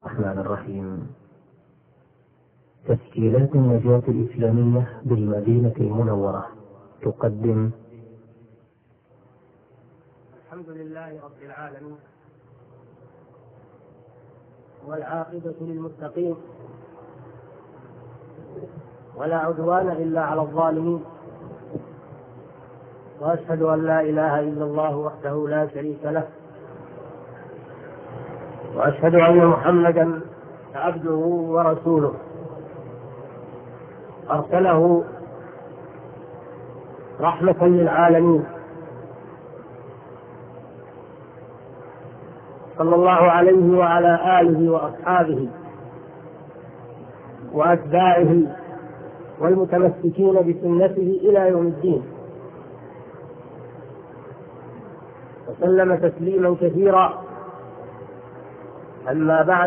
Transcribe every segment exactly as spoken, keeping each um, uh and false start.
الرحمن الرحيم. تسجيلات النجاة الإسلامية بالمدينة المنورة تقدم. الحمد لله رب العالمين، والعاقبة للمتقين، ولا عدوان إلا على الظالمين، وأشهد أن لا إله إلا الله وحده لا شريك له، وأشهد أن محمدا عبده ورسوله أرسله رحمة للعالمين، صلى الله عليه وعلى آله وأصحابه وأتباعه والمتمسكين بسنته إلى يوم الدين، وسلم تسليما كثيرا. أما بعد،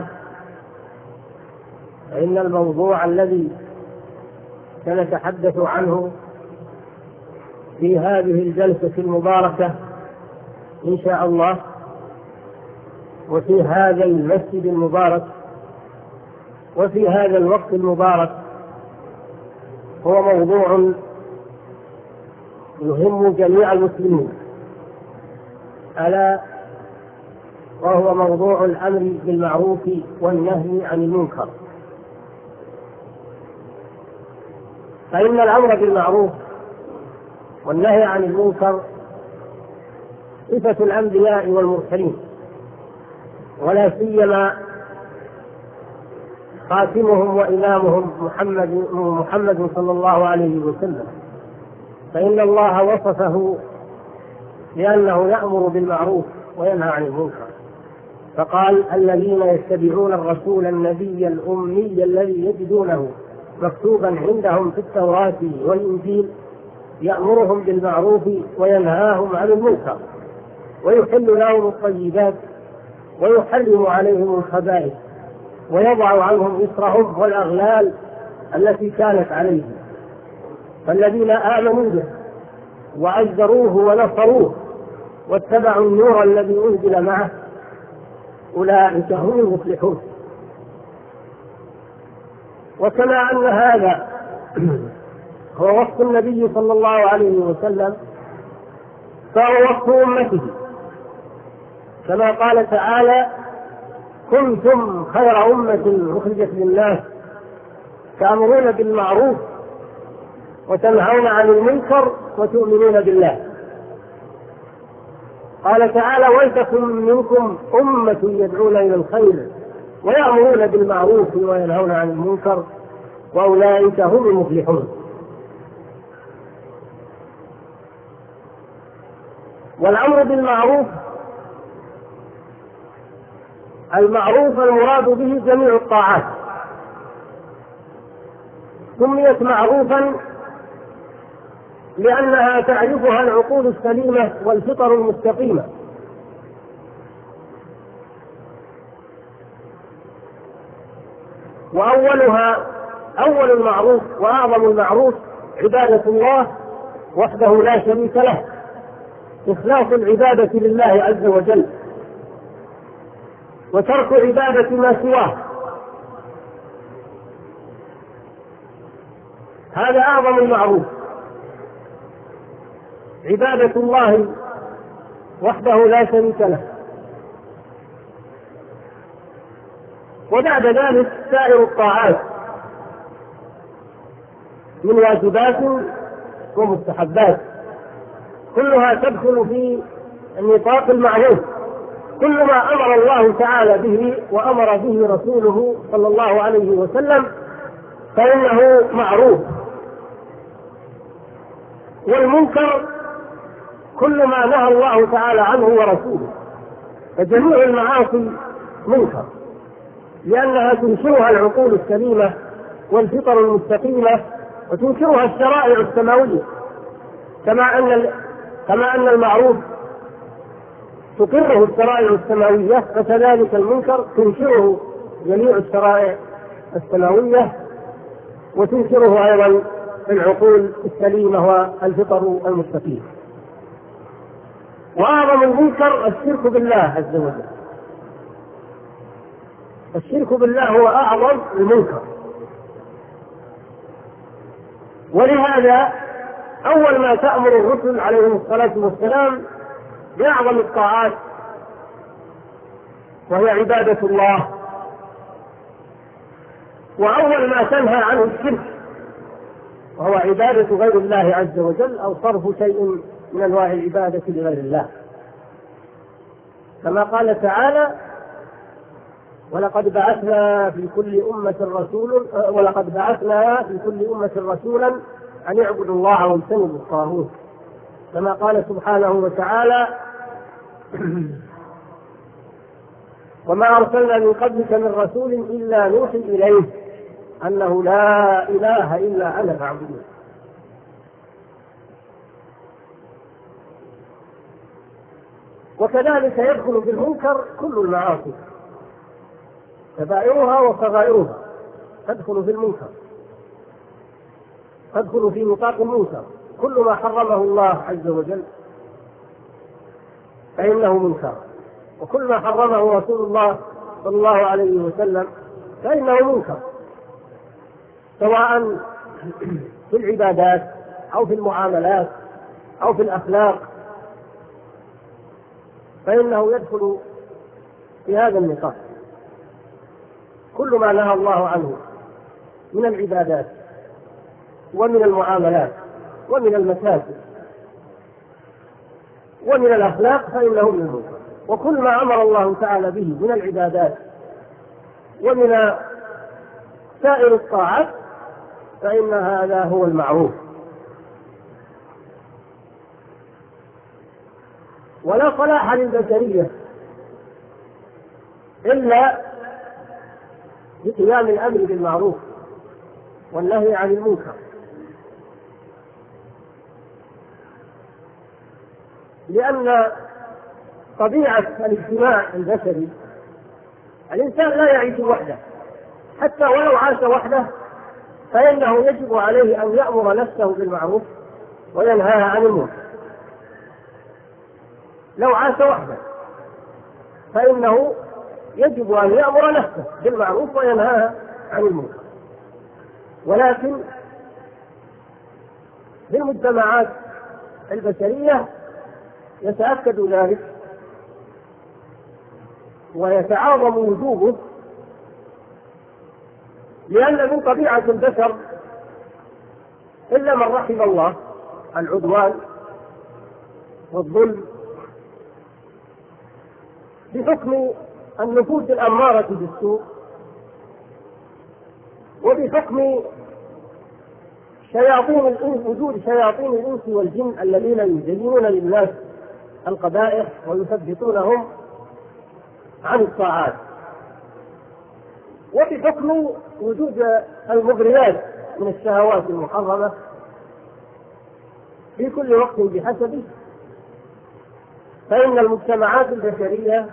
فإن الموضوع الذي سنتحدث عنه في هذه الجلسة المباركة إن شاء الله، وفي هذا المسجد المبارك وفي هذا الوقت المبارك، هو موضوع يهم جميع المسلمين، ألا وهو موضوع الأمر بالمعروف والنهي عن المنكر. فإن الأمر بالمعروف والنهي عن المنكر صفة الأنبياء والمرسلين، ولا سيما خاتمهم وإمامهم محمد محمد صلى الله عليه وسلم، فإن الله وصفه بأنه يأمر بالمعروف وينهى عن المنكر، فقال: الذين يتبعون الرسول النبي الأمي الذي يجدونه مكتوبا عندهم في التوراة والإنجيل يأمرهم بالمعروف وينهاهم عن المنكر ويحل لهم الطيبات ويحرم عليهم الخبائث ويضع عنهم إصرهم والأغلال التي كانت عليهم. فالذين آمنوا به وعزروه ونصروه واتبعوا النور الذي أنزل معه أولئك هم المفلحون. وكما أن هذا هو وصف النبي صلى الله عليه وسلم، فهو وصف أمته، كما قال تعالى: كنتم خير أمة أخرجت للناس تأمرون بالمعروف وتنهون عن المنكر وتؤمنون بالله. قال تعالى: ولتكن منكم أمة يدعون إلى الخير ويأمرون بالمعروف وينهون عن المنكر وأولئك هم المفلحون. والأمر بالمعروف، المعروف المراد به جميع الطاعات، سميت معروفا لأنها تعرفها العقول السليمة والفطر المستقيمة، وأولها أول المعروف وأعظم المعروف عبادة الله وحده لا شريك له، إخلاص العبادة لله عز وجل وترك عبادة ما سواه، هذا أعظم المعروف، عبادة الله وحده لا شريك له. وبعد ذلك سائر الطاعات من واجبات ومستحبات كلها تدخل في النطاق المعروف، كل ما أمر الله تعالى به وأمر به رسوله صلى الله عليه وسلم فإنه معروف. والمنكر كل ما نهى الله تعالى عنه ورسوله، فجميع المعاصي منكر، لأنها تنشرها العقول السليمة والفطر المستقيمة وتنشرها الشرائع السماوية، كما أن كما أن المعروف تقره الشرائع السماوية، فكذلك المنكر تنشره جميع الشرائع السماوية وتنشره أيضا العقول السليمة والفطر المستقيم. وأعظم المنكر الشرك بالله عز وجل، الشرك بالله هو أعظم المنكر، ولهذا أول ما تأمر الرسل عليهم الصلاة والسلام بأعظم الطاعات وهي عبادة الله، وأول ما تنهى عنه الشرك وهو عبادة غير الله عز وجل أو صرف شيء من أنواع العبادة لغير الله، كما قال تعالى: ولقد بعثنا في كل أمة رسول ولقد بعثنا في كل أمة رسولا أن يعبدوا الله واجتنبوا الطاغوت، كما قال سبحانه وتعالى: وما أرسلنا من قبلك من رسول إلا نوحي إليه أنه لا إله إلا أنا فاعبدون. وكذلك يدخل في المنكر كل المعاصي كبائرها وصغائرها، تدخل في المنكر، تدخل في نطاق المنكر. كل ما حرمه الله عز وجل فإنه منكر، وكل ما حرمه رسول الله صلى الله عليه وسلم فإنه منكر، سواء في العبادات أو في المعاملات أو في الأخلاق، فإنه يدخل في هذا النطاق. كل ما نهى الله عنه من العبادات ومن المعاملات ومن المساجد ومن الأخلاق فإنه من المنكر، وكل ما أمر الله تعالى به من العبادات ومن سائر الطاعات فإن هذا هو المعروف. ولا صلاح للبشرية إلا بقيام الأمر بالمعروف والنهي عن المنكر، لأن طبيعة الاجتماع البشري الإنسان لا يعيش وحده، حتى ولو عاش وحده فإنه يجب عليه أن يأمر نفسه بالمعروف وينهاها عن المنكر. لو عاش وحده فإنه يجب أن يأمر نفسه بالمعروف وينهاها عن المنكر، ولكن بالمجتمعات البشرية يتأكد ذلك ويتعاظم وجوبه، لأن من طبيعة البشر إلا من رحم الله العدوان والظلم بحكم النفوس الأمارة بالسوء، وبحكم شياطين الإنس، وجود شياطين الإنس والجن الذين يزينون للناس القبائح ويثبتونهم عن الطاعات، وبحكم وجود المغريات من الشهوات المحرمة في كل وقت بحسبه، فإن المجتمعات البشرية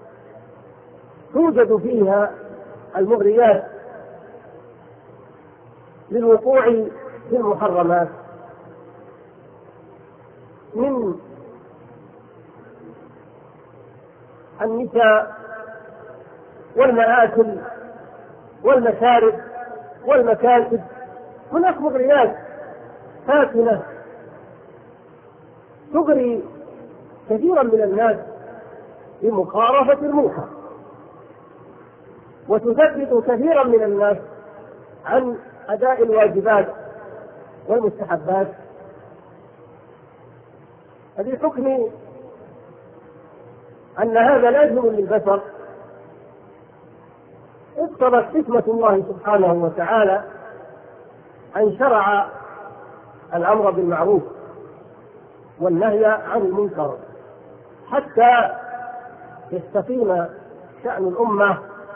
توجد فيها المغريات للوقوع في المحرمات من النساء والمآكل والمشارب والمكاسب. هناك مغريات فاتنة تغري كثيرا من الناس بمخالفة المنكر، وتثبت كثيرا من الناس عن أداء الواجبات والمستحبات. فبحكم أن هذا لازم للبشر اقتضت حكمة الله سبحانه وتعالى أن شرع الأمر بالمعروف والنهي عن المنكر حتى يستقيم شأن الأمة،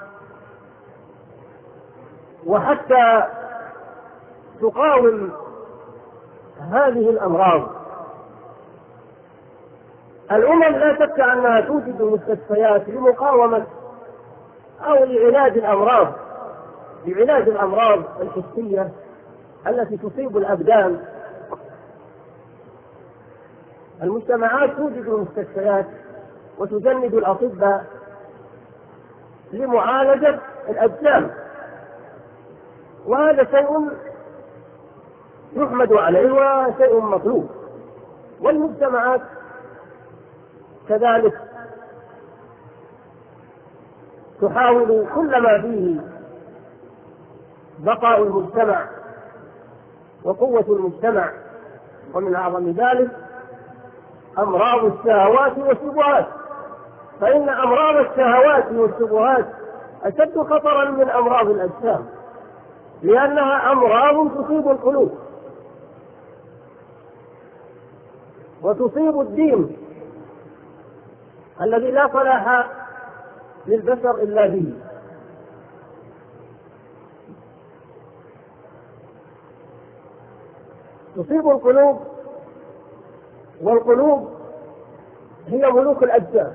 وحتى تقاوم هذه الأمراض. الأمم لا شك أنها توجد مستشفيات لمقاومة أو لعلاج الأمراض لعلاج الأمراض الحسية التي تصيب الأبدان. المجتمعات توجد المستشفيات وتجند الأطباء لمعالجة الأجسام، وهذا شيء يحمد عليه وشيء مطلوب. والمجتمعات كذلك تحاول كل ما فيه بقاء المجتمع وقوة المجتمع، ومن أعظم ذلك أمراض الشهوات والشبهات، فإن أمراض الشهوات والشبهات أشد خطرا من أمراض الأجسام، لأنها أمراض تصيب القلوب وتصيب الدين الذي لا صلاح للبشر إلا به. تصيب القلوب، والقلوب هي ملوك الأجسام،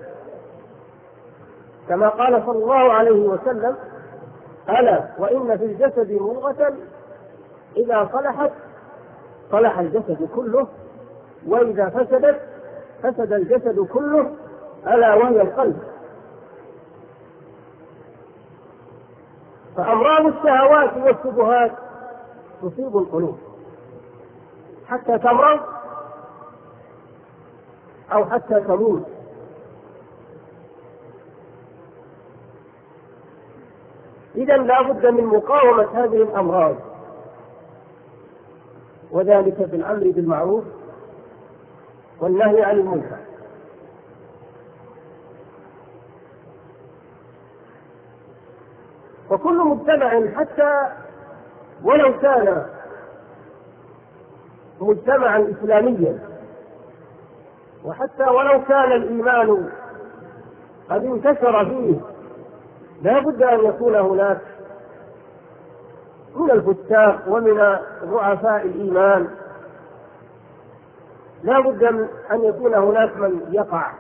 كما قال صلى الله عليه وسلم: ألا وإن في الجسد مضغة إذا صلحت صلح الجسد كله، وإذا فسدت فسد الجسد كله، ألا وهي القلب. فأمراض الشهوات والشبهات تصيب القلوب حتى تمرض أو حتى تموت. إذن لا بد من مقاومة هذه الأمراض، وذلك بالأمر بالمعروف والنهي عن المنكر. وكل مجتمع حتى ولو كان مجتمعا إسلاميا، وحتى ولو كان الإيمان قد انتشر فيه، لا بد أن يكون هناك من الفساق ومن ضعفاء الإيمان، لا بد أن يكون هناك من يقع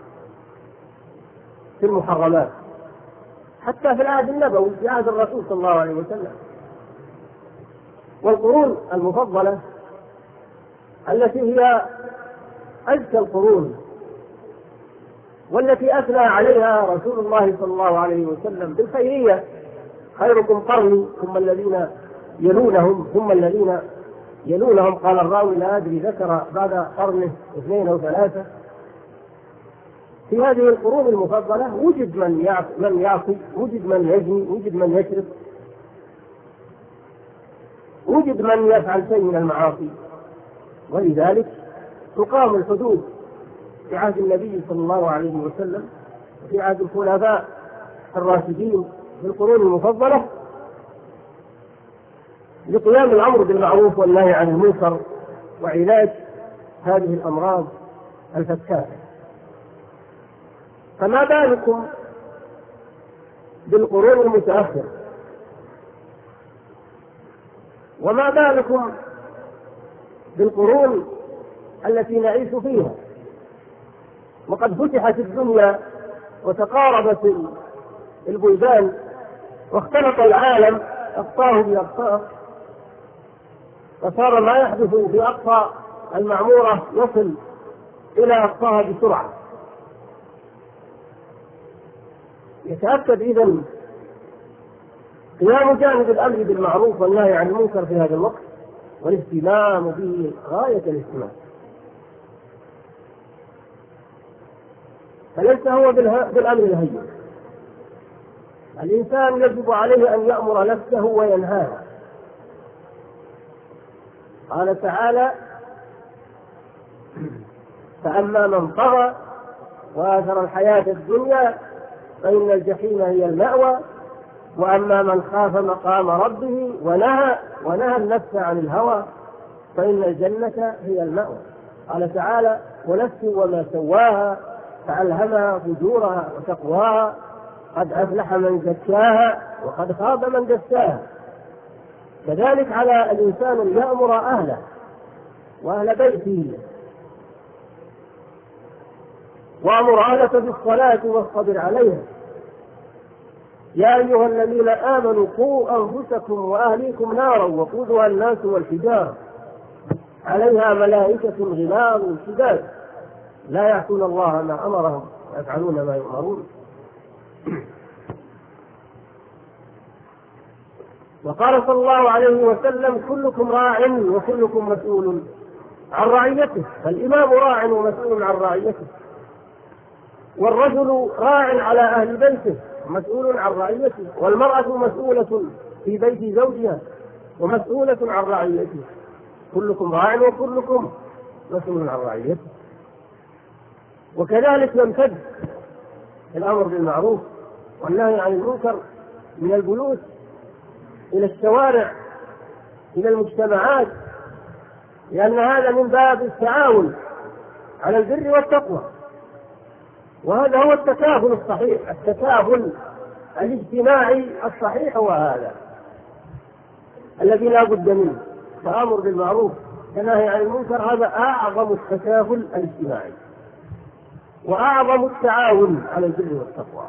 في المحرمات، حتى في العهد النبوي في عهد الرسول صلى الله عليه وسلم. والقرون المفضلة التي هي أزكى القرون، والتي أثنى عليها رسول الله صلى الله عليه وسلم بالخيرية: خيركم قرني ثم الذين يلونهم ثم الذين يلونهم. قال الراوي: لا أدري ذكر بعد قرنه اثنين أو ثلاثة. في هذه القرون المفضلة وجد من يعصي, من يعصي وجد من يزني، وجد من يشرب، وجد من يفعل شيء من المعاصي، ولذلك تقام الحدود في عهد النبي صلى الله عليه وسلم وفي عهد الخلفاء الراشدين في القرون المفضلة لقيام الأمر بالمعروف والنهي عن المنكر وعلاج هذه الأمراض الفتاكة. فما بالكم بالقرون المتأخرة، وما بالكم بالقرون التي نعيش فيها، وقد فتحت الدنيا وتقاربت البلدان واختلط العالم أقطاه بأقطاه، وصار ما يحدث في أقصى المعمورة يصل إلى أقصاها بسرعة. يتأكد إذن قيام جانب الأمر بالمعروف والنهي عن المنكر في هذا الوقت والاهتمام به غاية الاهتمام. فليس هو بالأمر الهين، الإنسان يجب عليه أن يأمر نفسه وينهاها. قال تعالى: فأما من طغى وآثر الحياة الدنيا فإن الجحيم هي المأوى، وأما من خاف مقام ربه ونهى ونهى النفس عن الهوى فإن الجنة هي المأوى. قال تعالى: ونفس وما سواها فألهمها فجورها وتقواها قد أفلح من زكاها وقد خاب من دساها. كذلك على الإنسان أن يأمر أهله وأهل بيته: وأمر أهلك بالصلاة واصطبر عليها يا أيها الذين آمنوا قوا أنفسكم وأهليكم نارا وقودها الناس والحجارة عليها ملائكة غلاظ شداد لا يعصون الله ما أمرهم ويفعلون ما يؤمرون. وقال صلى الله عليه وسلم: كلكم راع وكلكم مسؤول عن رعيته. فالإمام راع ومسؤول عن رعيته، والرجل راع على أهل بيته مسؤول عن رعيته، والمرأة مسؤولة في بيت زوجها ومسؤولة عن رعيته. كلكم راع وكلكم مسؤول عن رعيته. وكذلك يمتد الأمر بالمعروف والنهي عن المنكر من البيوت إلى الشوارع إلى المجتمعات، لأن هذا من باب التعاون على البر والتقوى، وهذا هو التكافل الصحيح. التكافل الاجتماعي الصحيح هو هذا الذي لا بد منه. فأمر بالمعروف والنهي عن المنكر هذا أعظم التكافل الاجتماعي وأعظم التعاون على البر والتقوى.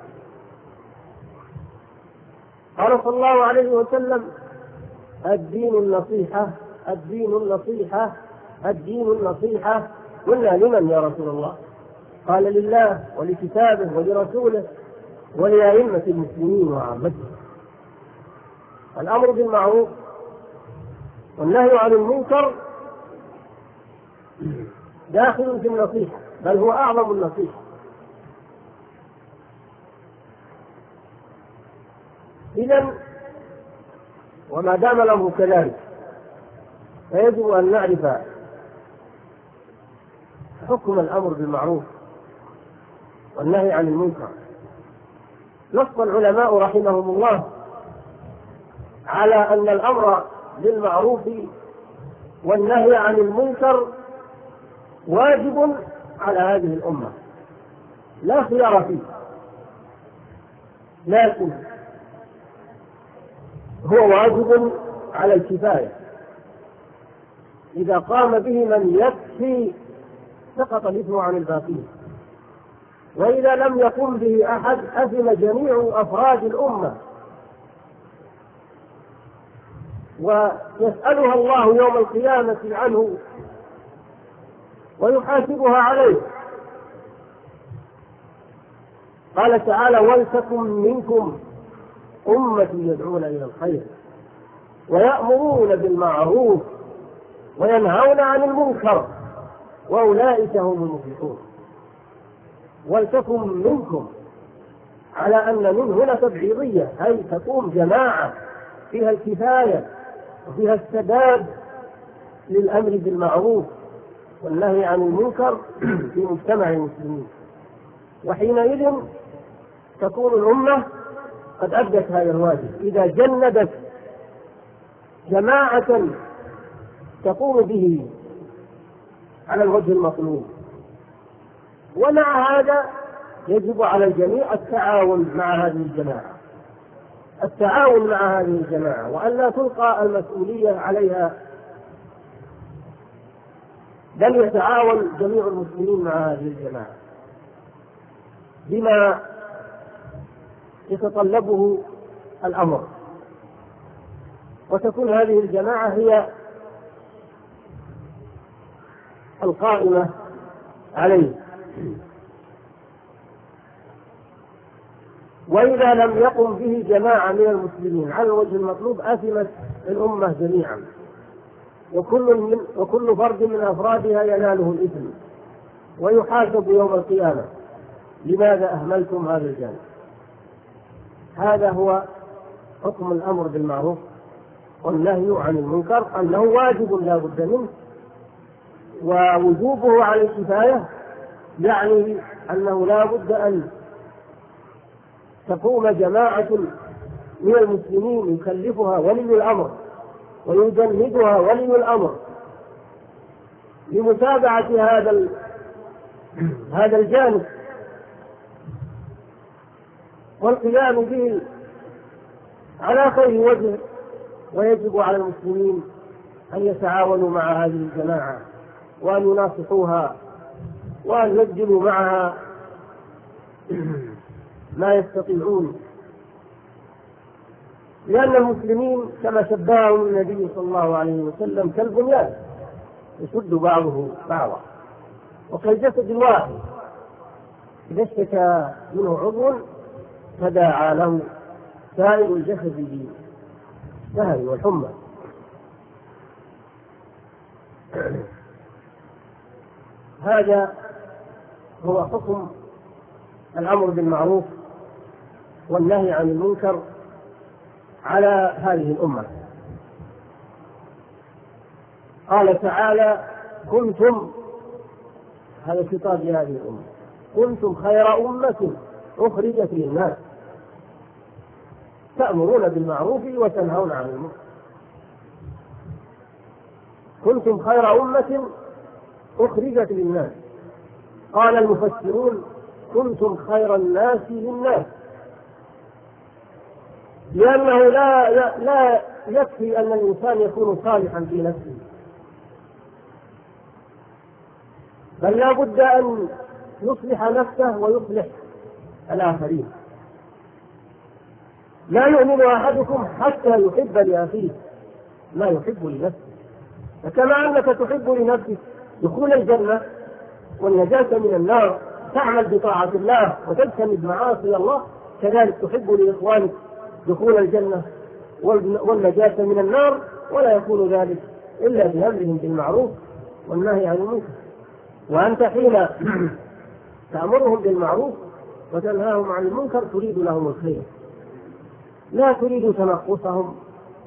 قال صلى الله عليه وسلم: الدين النصيحة، الدين النصيحة، الدين النصيحة. قلنا: لمن يا رسول الله؟ قال: لله ولكتابه ولرسوله ولأئمة المسلمين وعامته. الأمر بالمعروف والنهي عن المنكر داخل في النصيحة، بل هو أعظم النصيحة. إذن وما دام الأمر كذلك فيجب أن نعرف حكم الأمر بالمعروف والنهي عن المنكر. نص العلماء رحمهم الله على أن الأمر بالمعروف والنهي عن المنكر واجب على هذه الأمة لا خيار فيه، لكن هو واجب على الكفاية. إذا قام به من يكفي سقط الإثم عن الباقين، وإذا لم يقم به أحد أثم جميع أفراد الأمة، ويسألها الله يوم القيامة عنه ويحاسبها عليه. قال تعالى: ولتكن منكم أمة يدعون إلى الخير ويأمرون بالمعروف وينهون عن المنكر وأولئك هم المفلحون. ولتكن منكم على أن من هنا تبعيضية، أي تقوم جماعة فيها الكفاية وفيها السداد للأمر بالمعروف والنهي عن المنكر في مجتمع المسلمين، وحينئذ تكون الأمة قد أدت هذا الواجب. إذا جندت جماعة تقوم به على الوجه المطلوب. ومع هذا يجب على الجميع التعاون مع هذه الجماعة، التعاون مع هذه الجماعة، وأن لا تلقى المسؤولية عليها، بل يتعاون جميع المسلمين مع هذه الجماعة بما يتطلبه الأمر، وتكون هذه الجماعة هي القائمة عليه. وإذا لم يقم به جماعة من المسلمين على الوجه المطلوب أثمت الأمة جميعا، وكل, من وكل فرد من أفرادها يناله الإثم ويحاسب يوم القيامة: لماذا أهملتم هذا الجانب؟ هذا هو حكم الأمر بالمعروف والنهي عن المنكر، أنه واجب لا بد منه، ووجوبه على الكفاية يعني أنه لا بد أن تقوم جماعة من المسلمين يكلفها ولي الأمر ويجندها ولي الأمر لمتابعة هذا هذا الجانب والقيام به على خير وجه. ويجب على المسلمين أن يتعاونوا مع هذه الجماعة وأن يناصحوها وأن يبذلوا معها ما يستطيعون، لأن المسلمين كما شبههم النبي صلى الله عليه وسلم كالبنيان يشد بعضه بعضا، وكالجسد الواحد إذا اشتكى منه عضو تداعى له سائر الجسد السهر والحمى. هذا هو حكم الأمر بالمعروف والنهي عن المنكر على هذه الأمة. قال تعالى: كنتم، هذا خطاب لهذه الأمة، كنتم خير أمة أخرجت للناس تأمرون بالمعروف وتنهون عن المنكر. كنتم خير أمة أخرجت للناس. قال المفسرون: كنتم خير الناس للناس، لأنه لا لا يكفي أن الإنسان يكون صالحا في نفسه، بل لا بد أن يصلح نفسه ويصلح الآخرين. لا يؤمن أحدكم حتى يحب لأخيه ما يحب لنفسه. فكما أنك تحب لنفسك دخول الجنة والنجاة من النار، تعمل بطاعة الله وتجتنب معاصي الله، كذلك تحب لإخوانك دخول الجنة والنجاة من النار، ولا يكون ذلك إلا بأمرهم بالمعروف والنهي عن المنكر. وأنت حين تأمرهم بالمعروف وتنهاهم عن المنكر تريد لهم الخير، لا تريد تنقصهم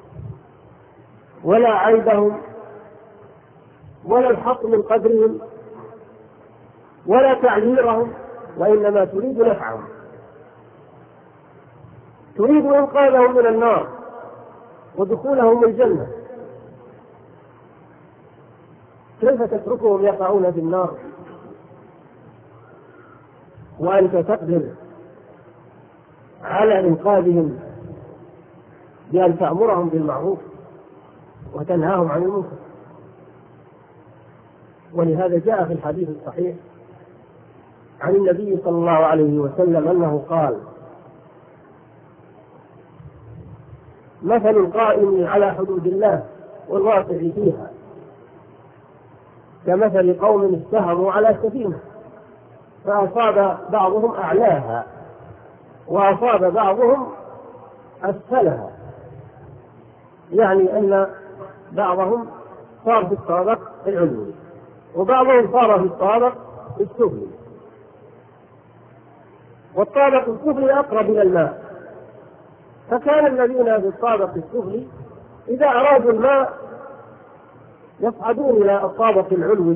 ولا عيبهم ولا الحط من قدرهم ولا تعييرهم، وإنما تريد نفعهم، تريد إنقاذهم من النار ودخولهم الجنة. كيف تتركهم يقعون في النار وأنت تقدر على إنقاذهم بأن تأمرهم بالمعروف وتنهاهم عن المنكر؟ ولهذا جاء في الحديث الصحيح عن النبي صلى الله عليه وسلم أنه قال: مثل القائم على حدود الله والواقع فيها كمثل قوم استهموا على سفينة فأصاب بعضهم أعلاها وأصاب بعضهم أسفلها، يعني أن بعضهم صار في الطابق العلوي وبعضهم صار في الطابق السفلي، والطابق السفلي أقرب إلى الماء. فكان الذين في الطابق السفلي إذا أرادوا الماء يصعدون إلى الطابق العلوي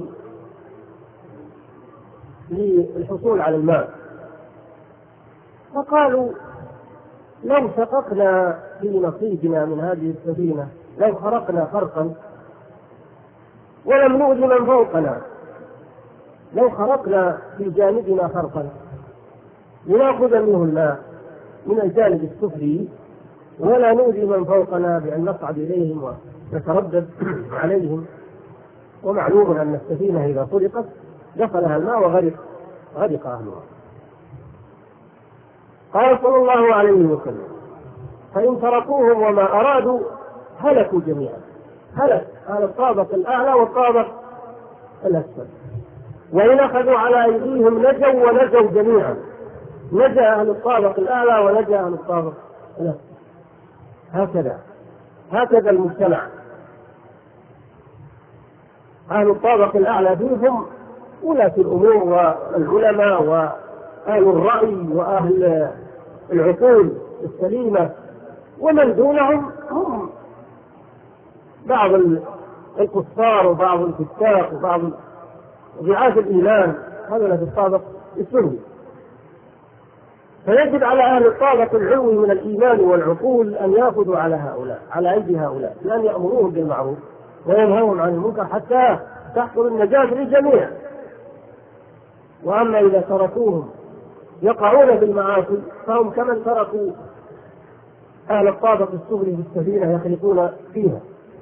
للحصول على الماء، فقالوا: لو شققنا في نصيبنا من هذه السفينة، لو خرقنا خرقا ولم نؤذ من فوقنا، لو خرقنا في جانبنا خرقا لنأخذ منه الماء من الجانب السفلي ولا نؤذي من فوقنا بأن نصعد إليهم ونتردد عليهم. ومعلوم أن السفينة إذا خلقت دخلها الماء وغرق غرق أهلها. قال صلى الله عليه وسلم: فإن تركوهم وما أرادوا هلكوا جميعا. هلك على الطابق الأعلى والطابق الأسفل، وإن أخذوا على أيديهم نجوا ونجوا جميعا، نجا أهل الطابق الأعلى ونجا أهل الطابق الأسفل. هكذا هكذا المجتمع. أهل الطابق الأعلى فيهم ولاة الأمور والعلماء وأهل الرأي وأهل العقول السليمة، ومن دونهم هم بعض الكفار وبعض الفساق وبعض ضعاف الإيمان، هذا في الطابق السفلي. فيجب على أهل الطابق العلوي من الإيمان والعقول أن يأخذوا على هؤلاء، على أيدي هؤلاء، لأن يأمروهم بالمعروف وينهون عن المنكر حتى تحصل النجاة للجميع. وأما إذا تركوهم يقعون بالمعاصي فهم كمن تركوا أهل الطابق السفلي في السفينة يخلقون فيها،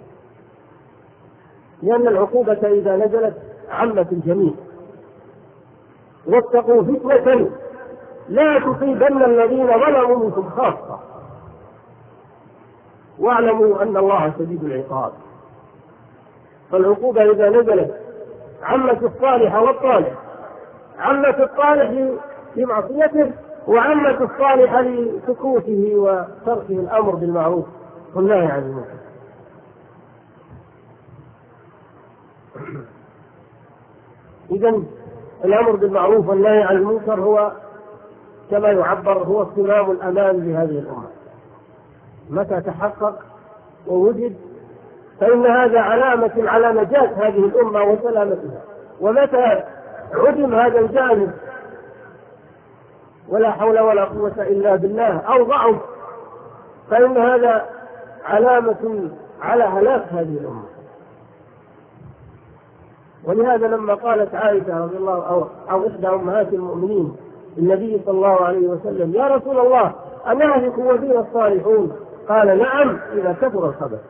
لأن العقوبة إذا نزلت عمت الجميع. واتقوا فتنة لا تصيبن الذين ظلموا منكم خاصة واعلموا أن الله شديد العقاب. فالعقوبة إذا نزلت عمت الصالح والطالح، عمت الطالح لمعصيته وعمت الصالح لسكوته وتركه الأمر بالمعروف والنهي عن المنكر. إذن الأمر بالمعروف والنهي عن المنكر هو كما يعبر هو صمام الأمان لهذه الأمة. متى تحقق ووجد فإن هذا علامة على نجاة هذه الأمة وسلامتها، ومتى عدم هذا الجانب ولا حول ولا قوة إلا بالله أو ضعف فإن هذا علامة على هلاك هذه الأمة. ولهذا لما قالت عائشة رضي الله أو, أو إحدى أمهات المؤمنين النبي صلى الله عليه وسلم: يا رسول الله أنهلك وفينا الصالحون؟ قال: نعم إذا كثر الخبث.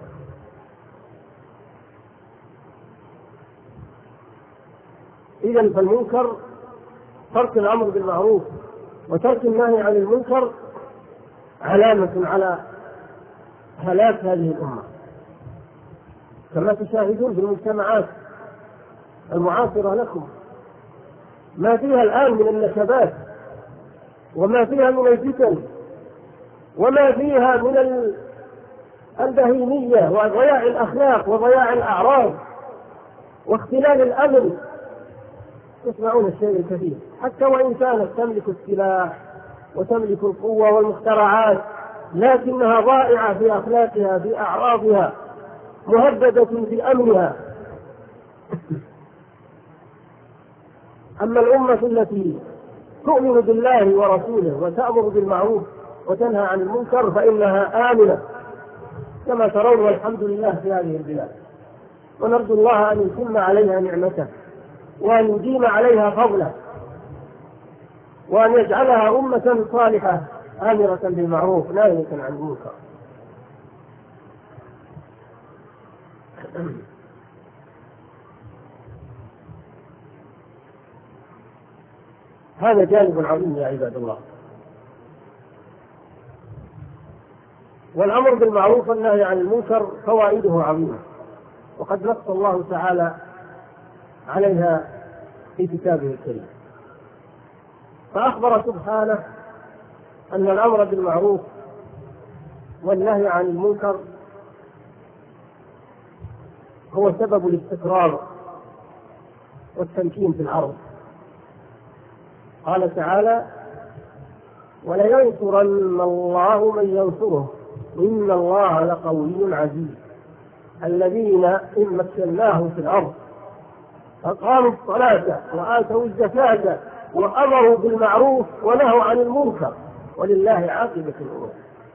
إذن فالمنكر ترك الأمر بالمعروف وترك النهي عن المنكر علامة على هلاك هذه الأمة، كما تشاهدون في المجتمعات المعاصرة لكم ما فيها الآن من النكبات وما فيها من الفتن وما فيها من البهيمية وضياع الأخلاق وضياع الأعراض واختلال الأمن. تسمعون الشيء الكثير، حتى وإن كانت تملك السلاح وتملك القوة والمخترعات لكنها ضائعة في أخلاقها في أعراضها مهددة في أمنها. أما الأمة التي تؤمن بالله ورسوله وتأمر بالمعروف وتنهى عن المنكر فإنها آمنة كما ترون والحمد لله في هذه البلاد، ونرجو الله أن يتم عليها نعمته وأن يديم عليها فضله وأن يجعلها أمة صالحة آمرة بالمعروف ناهية عن المنكر. هذا جانب عظيم يا عباد الله. والأمر بالمعروف والنهي عن المنكر فوائده عظيمة، وقد نص الله تعالى عليها في كتابه الكريم، فأخبر سبحانه أن الأمر بالمعروف والنهي عن المنكر هو سبب الاستقرار والتمكين في الأرض. قال تعالى: ولينصرن الله من ينصره إن الله لقوي عزيز الذين إن مكناهم في الأرض أقاموا الصلاة وآتوا الزكاة وأمروا بالمعروف ونهوا عن المنكر ولله عاقبة الأمور.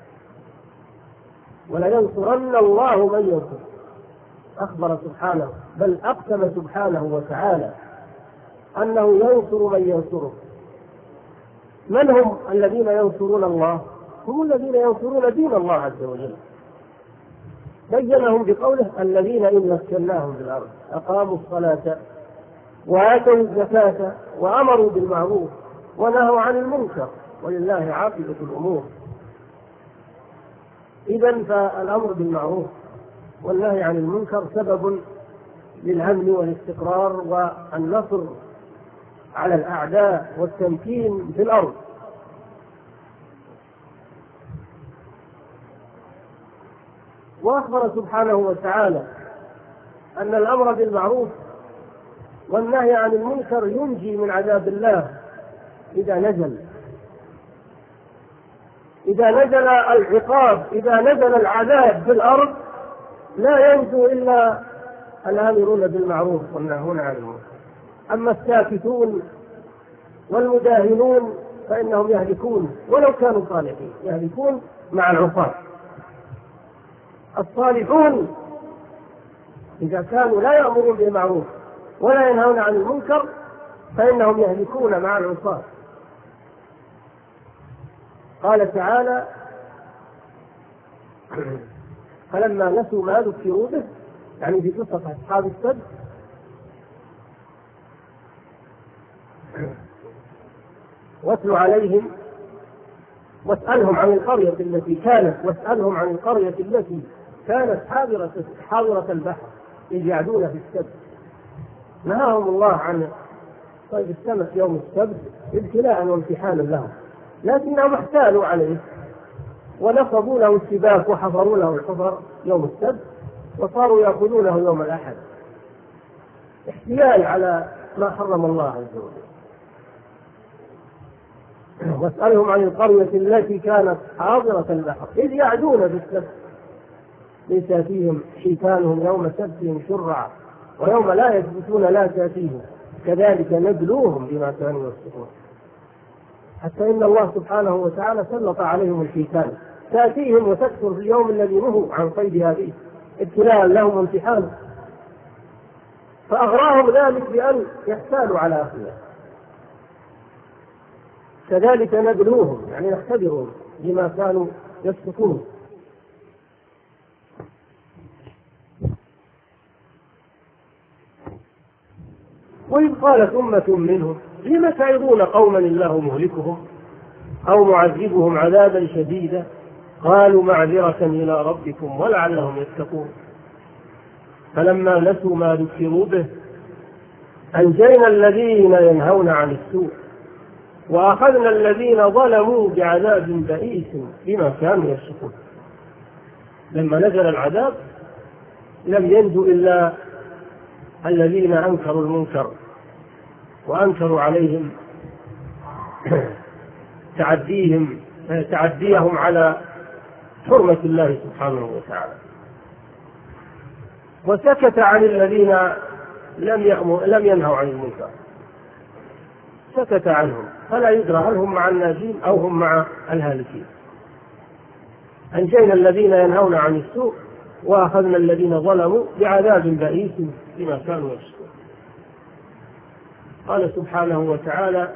ولينصرن الله من ينصره، أخبر سبحانه بل أقسم سبحانه وتعالى أنه ينصر من ينصره. من هم الذين ينصرون الله؟ هم الذين ينصرون دين الله عز وجل، بينهم بقوله: الذين إن مكناهم في الأرض أقاموا الصلاة وآتوا الزكاة وأمروا بالمعروف ونهوا عن المنكر ولله عاقبة الأمور. إذن فالأمر بالمعروف والنهي عن المنكر سبب للأمن والاستقرار والنصر على الأعداء والتمكين في الأرض. وأخبر سبحانه وتعالى أن الأمر بالمعروف والنهي عن المنكر ينجي من عذاب الله إذا نزل إذا نزل العقاب إذا نزل العذاب في الأرض لا ينجو إلا الآمرون بالمعروف والناهون عن المنكر. أما الساكتون والمداهنون فإنهم يهلكون ولو كانوا صالحين، يهلكون مع العصاة. الصالحون إذا كانوا لا يأمرون بالمعروف ولا ينهون عن المنكر فإنهم يهلكون مع العصاة. قال تعالى: فلما نسوا ما ذكروا به، يعني في قصة أصحاب السبت، واتل عليهم واسألهم عن القرية التي كانت واسألهم عن القرية التي كانت حاضرة حاضرة البحر إذ يعدون في السبت نهاهم الله عن صيد السمك يوم السبت ابتلاء وامتحانا لهم، لكنهم احتالوا عليه ونصبوا له السباك وحفروا له الحفر يوم السبت وصاروا يأخذونه يوم الأحد احتيال على ما حرم الله عز وجل. واسألهم عن القرية التي كانت حاضرة البحر إذ يعدون في السبت ليس فيهم حيتانهم يوم سبتهم شرعا ويوم لا يثبتون لا تأتيهم كذلك نبلوهم بما كانوا يفسقون. حتى إن الله سبحانه وتعالى سلط عليهم الحيتان تأتيهم وتكثر في اليوم الذي نهوا عن صيد هذه ابتلاء لهم وامتحانا، فأغراهم ذلك بأن يحتالوا على أخيهم. كذلك نبلوهم يعني نختبرهم بما كانوا يفسقون. وإذ قالت أمة منهم لم تعظون قوما الله مهلكهم أو معذبهم عذابا شديدا قالوا معذرة إلى ربكم ولعلهم يتقون. فلما نسوا ما ذكروا به أنجينا الذين ينهون عن السوء وأخذنا الذين ظلموا بعذاب بئيس بما كانوا يفسقون. لما نزل العذاب لم ينجوا إلا الذين أنكروا المنكر وأنكروا عليهم تعديهم تعديهم على حرمة الله سبحانه وتعالى، وسكت عن الذين لم لم ينهوا عن المنكر، سكت عنهم فلا يدرى هل هم مع الناجين أو هم مع الهالكين. أنجينا الذين ينهون عن السوء وأخذنا الذين ظلموا بعذاب بئيس بما كانوا يفسقون. قال سبحانه وتعالى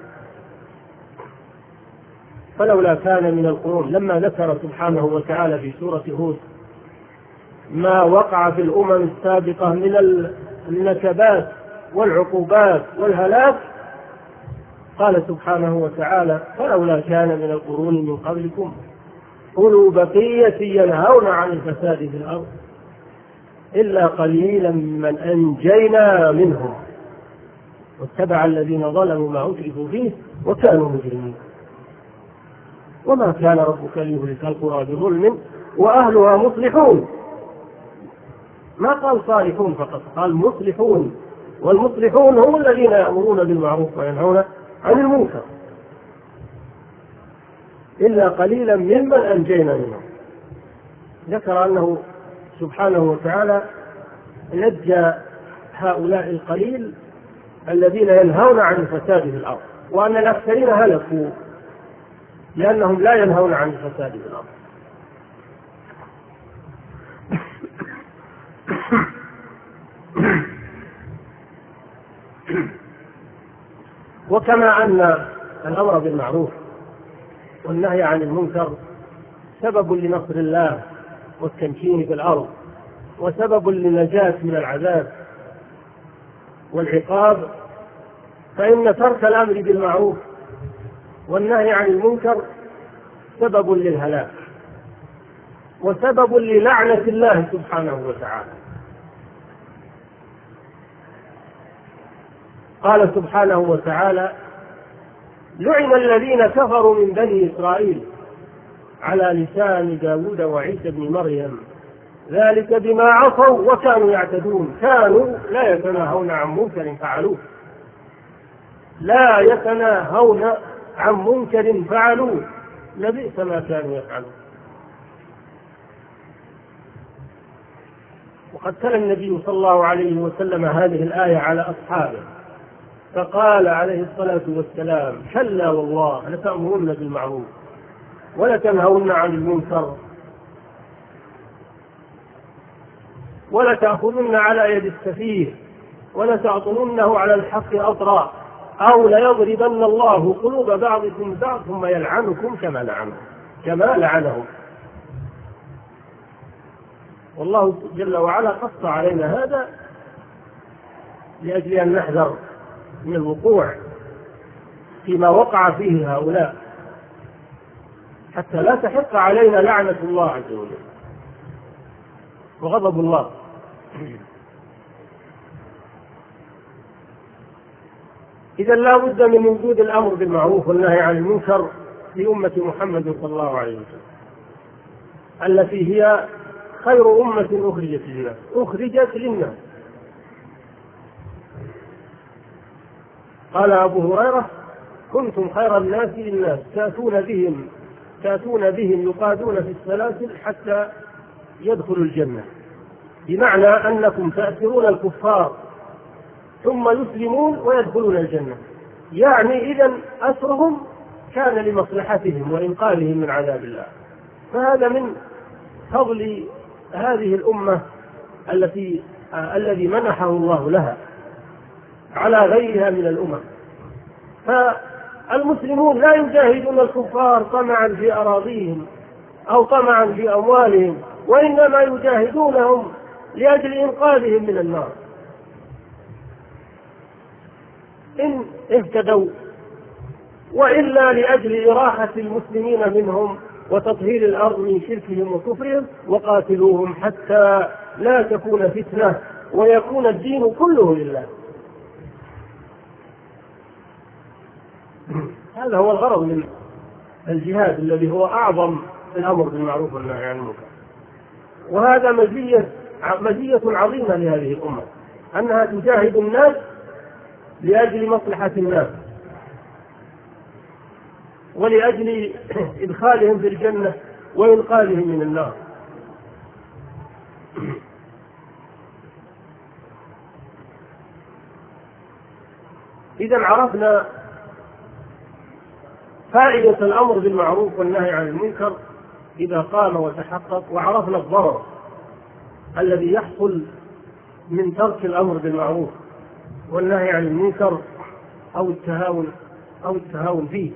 فلولا كان من القرون، لما ذكر سبحانه وتعالى في سورة هود ما وقع في الأمم السابقة من النكبات والعقوبات والهلاك، قال سبحانه وتعالى فلولا كان من القرون من قبلكم أولو بقية ينهون عن الفساد في الأرض إلا قليلا ممن أنجينا منهم واتبع الذين ظلموا ما أترفوا فيه وكانوا مجرمين. وما كان ربك ليهلك القرى بظلم وأهلها مصلحون. ما قال صالحون فقط، قال مصلحون، والمصلحون هم الذين يأمرون بالمعروف وينهون عن المنكر. إلا قليلا ممن أنجينا منهم. ذكر أنه سبحانه وتعالى نجى هؤلاء القليل الذين ينهون عن الفساد في الأرض، وأن الأكثرين هلكوا لأنهم لا ينهون عن الفساد في الأرض. وكما أن الأمر بالمعروف والنهي عن المنكر سبب لنصر الله والتمكين في الأرض وسبب للنجاة من العذاب والعقاب، فإن ترك الأمر بالمعروف والنهي عن المنكر سبب للهلاك وسبب للعنة الله سبحانه وتعالى. قال سبحانه وتعالى لعن الذين كفروا من بني إسرائيل على لسان داود وعيسى بن مريم ذلك بما عصوا وكانوا يعتدون كانوا لا يتناهون عن منكر فعلوه لا يتناهون عن منكر فعلوه لبئس ما كانوا يفعلون. وقد تلا النبي صلى الله عليه وسلم هذه الآية على أصحابه فقال عليه الصلاة والسلام كلا والله لتأمرن بالمعروف ولتنهون عن المنكر ولتأخذن على يد السفيه ولتعطننه على الحق أطرا أو ليضربن الله قلوب بعضكم بعض ثم يلعنكم كما لعنهم كما لعنهم. والله جل وعلا قص علينا هذا لأجل أن نحذر من الوقوع فيما وقع فيه هؤلاء حتى لا تحق علينا لعنة الله عز وجل وغضب الله. إذا لا بد من وجود الأمر بالمعروف والنهي عن المنكر في أمة محمد صلى الله عليه وسلم. التي هي خير أمة أخرجت للناس أخرجت للناس. قال أبو هريرة: كنتم خير الناس للناس تأتون بهم تأتون بهم يقادون في السلاسل حتى يدخلوا الجنة، بمعنى أنكم تأثرون الكفار ثم يسلمون ويدخلون الجنة. يعني إذن أسرهم كان لمصلحتهم وإنقاذهم من عذاب الله. فهذا من فضل هذه الأمة التي الذي منحه الله لها على غيرها من الأمم. فالمسلمون لا يجاهدون الكفار طمعا في أراضيهم أو طمعا في أموالهم، وإنما يجاهدونهم لأجل إنقاذهم من النار. إن اهتدوا، وإلا لأجل إراحة المسلمين منهم وتطهير الأرض من شركهم وكفرهم، وقاتلوهم حتى لا تكون فتنة ويكون الدين كله لله. هذا هو الغرض من الجهاد الذي هو أعظم الأمر بالمعروف والنهي عن المنكر. وهذا مزية مزية عظيمة لهذه الأمة، أنها تجاهد الناس لأجل مصلحة الناس ولأجل إدخالهم في الجنة وإنقاذهم من النار. إذا عرفنا فائدة الأمر بالمعروف والنهي عن المنكر إذا قام وتحقق، وعرفنا الضرر الذي يحصل من ترك الأمر بالمعروف والنهي عن المنكر أو التهاون أو التهاون فيه.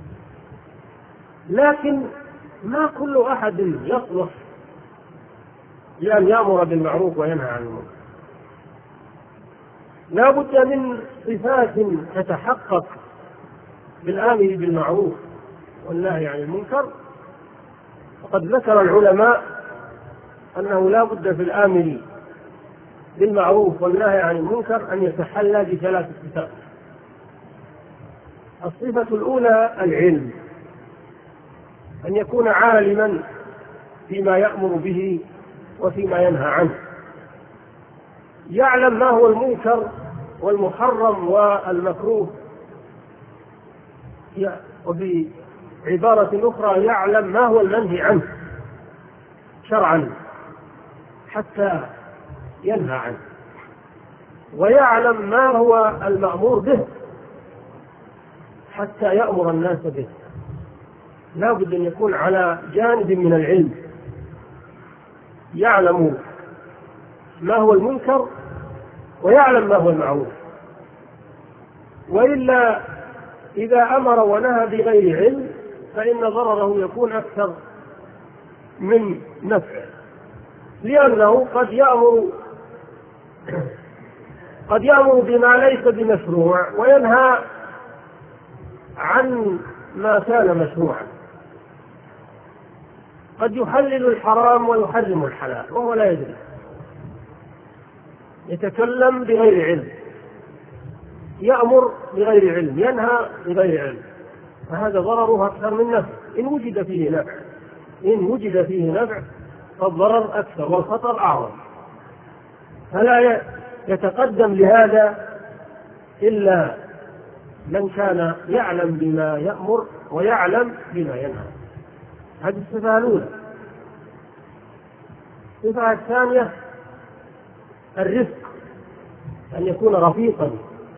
لكن ما كل أحد يصلح لأن يأمر بالمعروف وينهى عن المنكر. لا بد من صفات تتحقق بالآمر بالمعروف والنهي عن المنكر. وقد ذكر العلماء أنه لا بد في الآمر بالمعروف والنهي عن المنكر أن يتحلى بثلاث صفات. الصفة الأولى العلم، أن يكون عالما فيما يأمر به وفيما ينهى عنه، يعلم ما هو المنكر والمحرم والمكروه، وبعبارة أخرى يعلم ما هو المنهي عنه شرعا حتى ينهى عنه، ويعلم ما هو المأمور به حتى يأمر الناس به. لا بد أن يكون على جانب من العلم، يعلم ما هو المنكر ويعلم ما هو المعروف. وإلا إذا أمر ونهى بغير علم فإن ضرره يكون أكثر من نفعه، لأنه قد يأمر قد يأمر بما ليس بمشروع وينهى عن ما كان مشروعا، قد يحلل الحرام ويحرم الحلال وهو لا يدري، يتكلم بغير علم، يأمر بغير علم، ينهى بغير علم، فهذا ضرره أكثر من نفع إن وجد فيه نفع. إن وجد فيه نفع فالضرر أكثر والخطر أعظم. فلا يتقدم لهذا إلا من كان يعلم بما يأمر ويعلم بما ينهى. هذه الصفة الأولى. الصفة الثانية الرفق، أن يكون رفيقا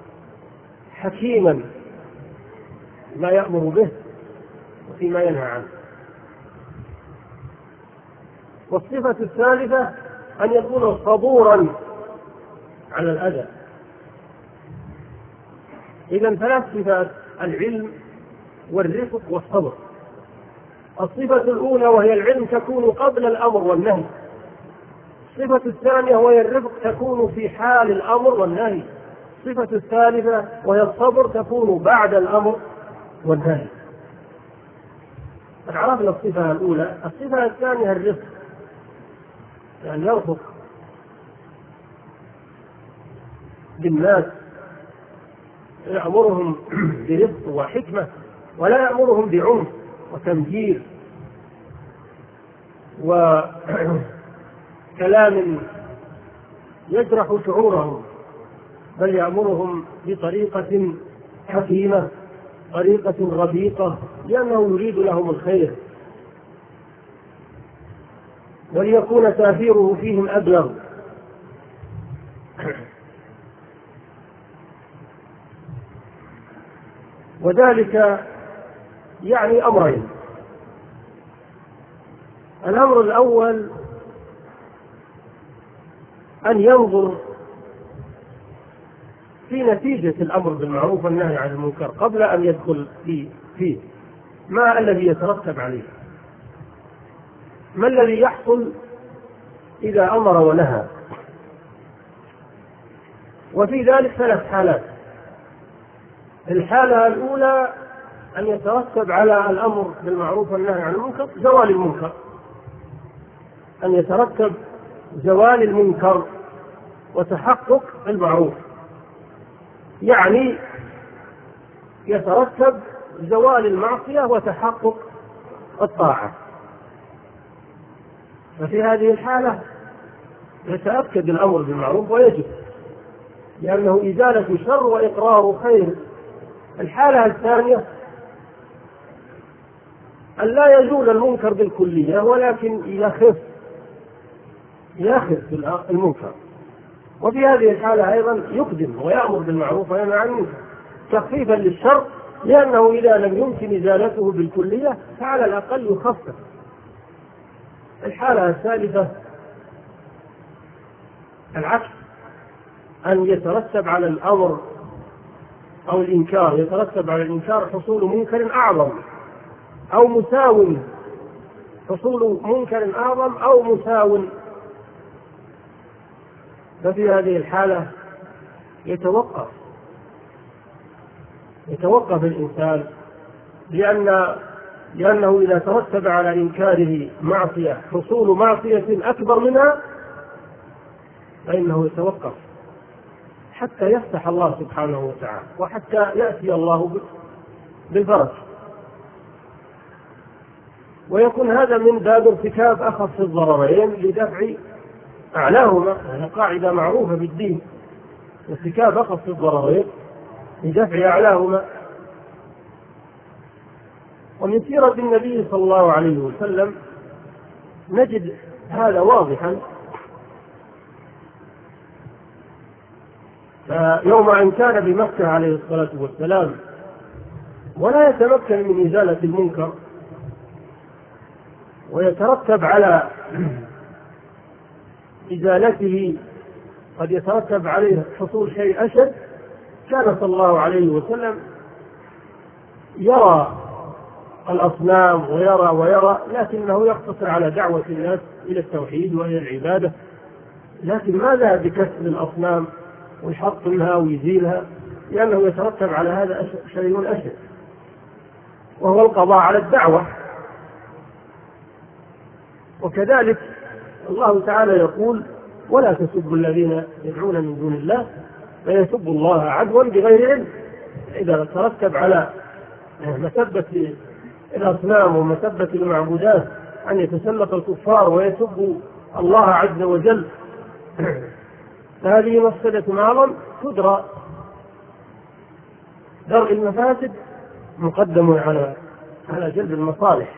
حكيما ما يأمر به وفيما ينهى عنه. والصفة الثالثة أن يكون صبورا على الأذى. إذن ثلاث صفات: العلم والرفق والصبر. الصفة الأولى وهي العلم تكون قبل الأمر والنهي. الصفة الثانية وهي الرفق تكون في حال الأمر والنهي. الصفة الثالثة وهي الصبر تكون بعد الأمر والنهي. عرفنا الصفة الأولى. الصفة الثانية الرفق، يعني يرفق بالناس، يأمرهم برفق وحكمة ولا يأمرهم بعنف وتمجير. وكلام يجرح شعورهم، بل يأمرهم بطريقة حكيمة، طريقة ربيقة، لأنه يريد لهم الخير وليكون تأثيره فيهم أبلغ. وذلك يعني أمرين: الأمر الأول أن ينظر في نتيجة الأمر بالمعروف والنهي عن المنكر قبل أن يدخل فيه, فيه ما الذي يترتب عليه، ما الذي يحصل إذا أمر ونهى. وفي ذلك ثلاث حالات: الحالة الأولى أن يترتب على الأمر بالمعروف والنهي عن المنكر زوال المنكر، أن يترتب زوال المنكر وتحقق المعروف، يعني يترتب زوال المعصية وتحقق الطاعة. ففي هذه الحالة يتأكد الأمر بالمعروف ويجب، لأنه إزالة شر وإقرار خير. الحالة الثانية أن لا يزول المنكر بالكلية، ولكن يخف يخف المنكر. وفي هذه الحالة أيضا يقدم ويأمر بالمعروف وينهى عن المنكر تخفيفا للشر، لأنه إذا لم يمكن إزالته بالكلية فعلى الأقل يخفف. الحالة الثالثة العكس، أن يترتب على الأمر أو الإنكار يترتب على الإنكار حصول منكر أعظم أو مساو، حصول منكر أعظم أو مساو. ففي هذه الحالة يتوقف يتوقف الإنسان، لأن لأنه إذا ترتب على إنكاره معصية حصول معصية أكبر منها فإنه يتوقف حتى يفتح الله سبحانه وتعالى وحتى يأتي الله بالفرج، ويكون هذا من باب ارتكاب أخف الضررين لدفع أعلاهما. هذه قاعدة معروفة بالدين، ارتكاب أخف الضررين لدفع أعلاهما. ومن سيرة النبي صلى الله عليه وسلم نجد هذا واضحا. يوم أن كان بمكة عليه الصلاة والسلام ولا يتمكن من إزالة المنكر ويترتب على إزالته قد يترتب عليه حصول شيء أشد، كان صلى الله عليه وسلم يرى الأصنام ويرى ويرى لكنه يقتصر على دعوة الناس إلى التوحيد وإلى العبادة. لكن ماذا بكسر الأصنام ويحطمها ويزيلها؟ لأنه يترتب على هذا شيء أشد، وهو القضاء على الدعوة. وكذلك الله تعالى يقول: ولا تسبوا الذين يدعون من دون الله فيسبوا الله عدوا بغير علم. إذا ترتب على مسبة الأصنام ومسبة المعبودات أن يتسلط الكفار ويسبوا الله عز وجل، فهذه مفسدة أعظم تدرى. درء المفاسد مقدم على على جلب المصالح.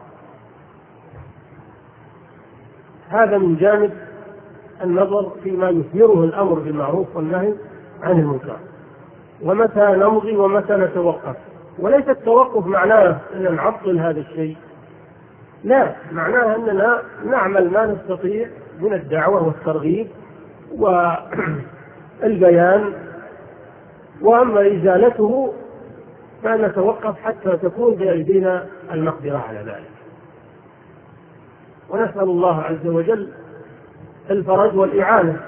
هذا من جانب النظر فيما يثمره الأمر بالمعروف والنهي عن المنكر، ومتى نمضي ومتى نتوقف. وليس التوقف معناه أن نعطل هذا الشيء، لا، معناه أننا نعمل ما نستطيع من الدعوة والترغيب والبيان، وأما إزالته فنتوقف حتى تكون بأيدينا المقدرة على ذلك. ونسأل الله عز وجل الفرج والإعانة.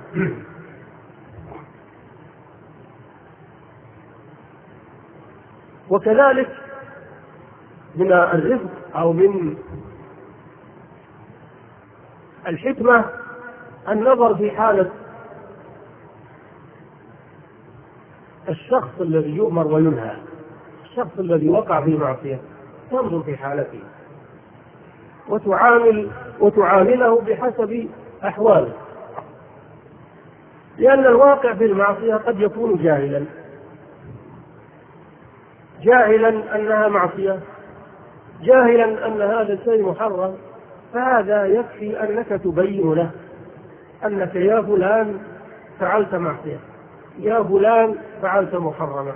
وكذلك من الرفق أو من الحكمة النظر في حالة الشخص الذي يؤمر وينهى، الشخص الذي وقع في معصية، تنظر في حالته وتعامل وتعامله بحسب أحواله، لأن الواقع في المعصية قد يكون جاهلا جاهلا أنها معصية، جاهلا أن هذا الشيء محرم، فهذا يكفي أنك تبين له أنك يا فلان فعلت معصية، يا فلان فعلت محرما.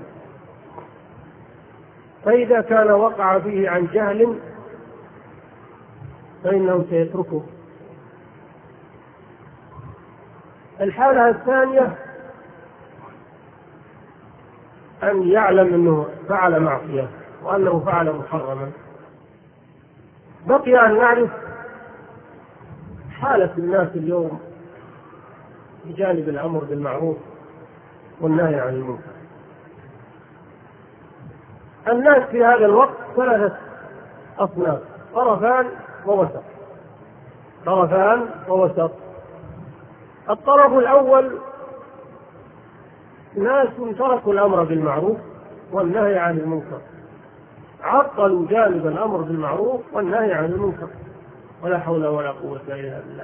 فإذا كان وقع فيه عن جهل فإنه سيتركه. الحالة الثانية أن يعلم أنه فعل معصية وأنه فعل محرما. بقي أن نعرف حالة الناس اليوم بجانب الأمر بالمعروف والنهي عن المنكر. الناس في هذا الوقت ثلاثة أصناف: طرفان ووسط. طرفان ووسط. الطرف الأول ناس تركوا الأمر بالمعروف والنهي عن المنكر، عطلوا جانب الأمر بالمعروف والنهي عن المنكر، ولا حول ولا قوة إلا بالله.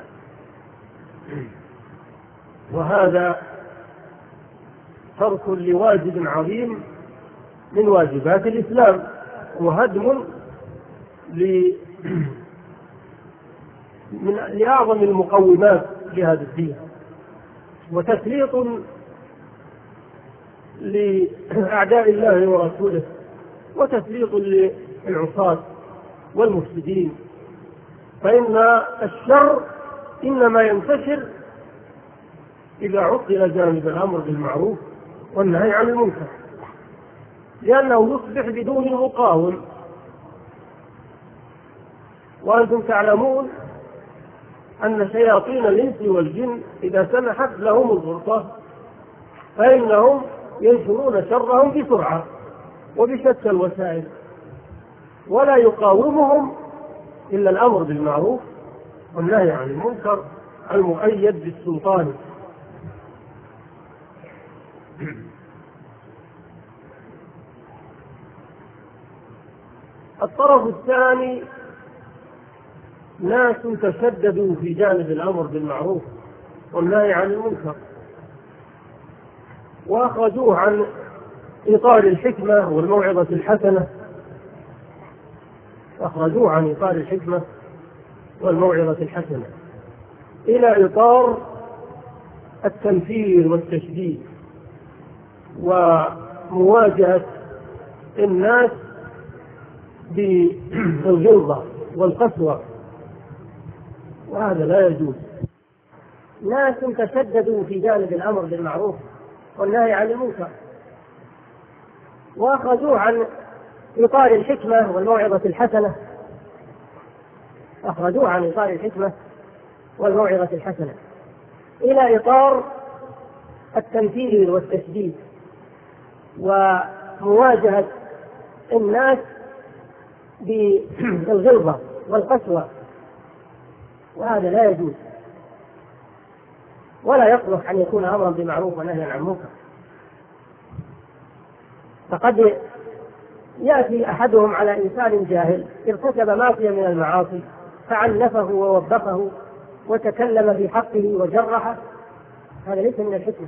وهذا ترك لواجب عظيم من واجبات الإسلام، وهدم لأعظم المقومات لهذا الدين، وتسليط لأعداء الله ورسوله، وتسليط للعصاة والمفسدين. فإن الشر إنما ينتشر إذا عطل جانب الأمر بالمعروف والنهي عن المنكر، لأنه يصبح بدون مقاوم. وأنتم تعلمون أن شياطين الإنس والجن إذا سمحت لهم الفرصة فإنهم ينشرون شرهم بسرعة وبشتى الوسائل، ولا يقاومهم إلا الأمر بالمعروف والنهي عن المنكر المؤيد بالسلطان. الطرف الثاني ناس تشددوا في جانب الأمر بالمعروف والنهي عن المنكر، وأخرجوه عن إطار الحكمة والموعظة الحسنة أخرجوه عن إطار الحكمة والموعظة الحسنة إلى إطار التنفير والتشديد ومواجهة الناس بالغلظة والقسوة، وهذا لا يجوز. ناس تشددوا في جانب الأمر بالمعروف والنهي عن المنكر، وأخرجوه عن إطار الحكمة والموعظة الحسنة أخرجوه عن إطار الحكمة والموعظة الحسنة إلى إطار التنفير والتشديد ومواجهة الناس بالغلظة والقسوة، وهذا لا يجوز ولا يصلح أن يكون أمرا بمعروف ونهيا عن منكر. فقد يأتي أحدهم على إنسان جاهل ارتكب معصية من المعاصي فعنفه ووبخه وتكلم في حقه وجرحه، هذا ليس من الحكمة.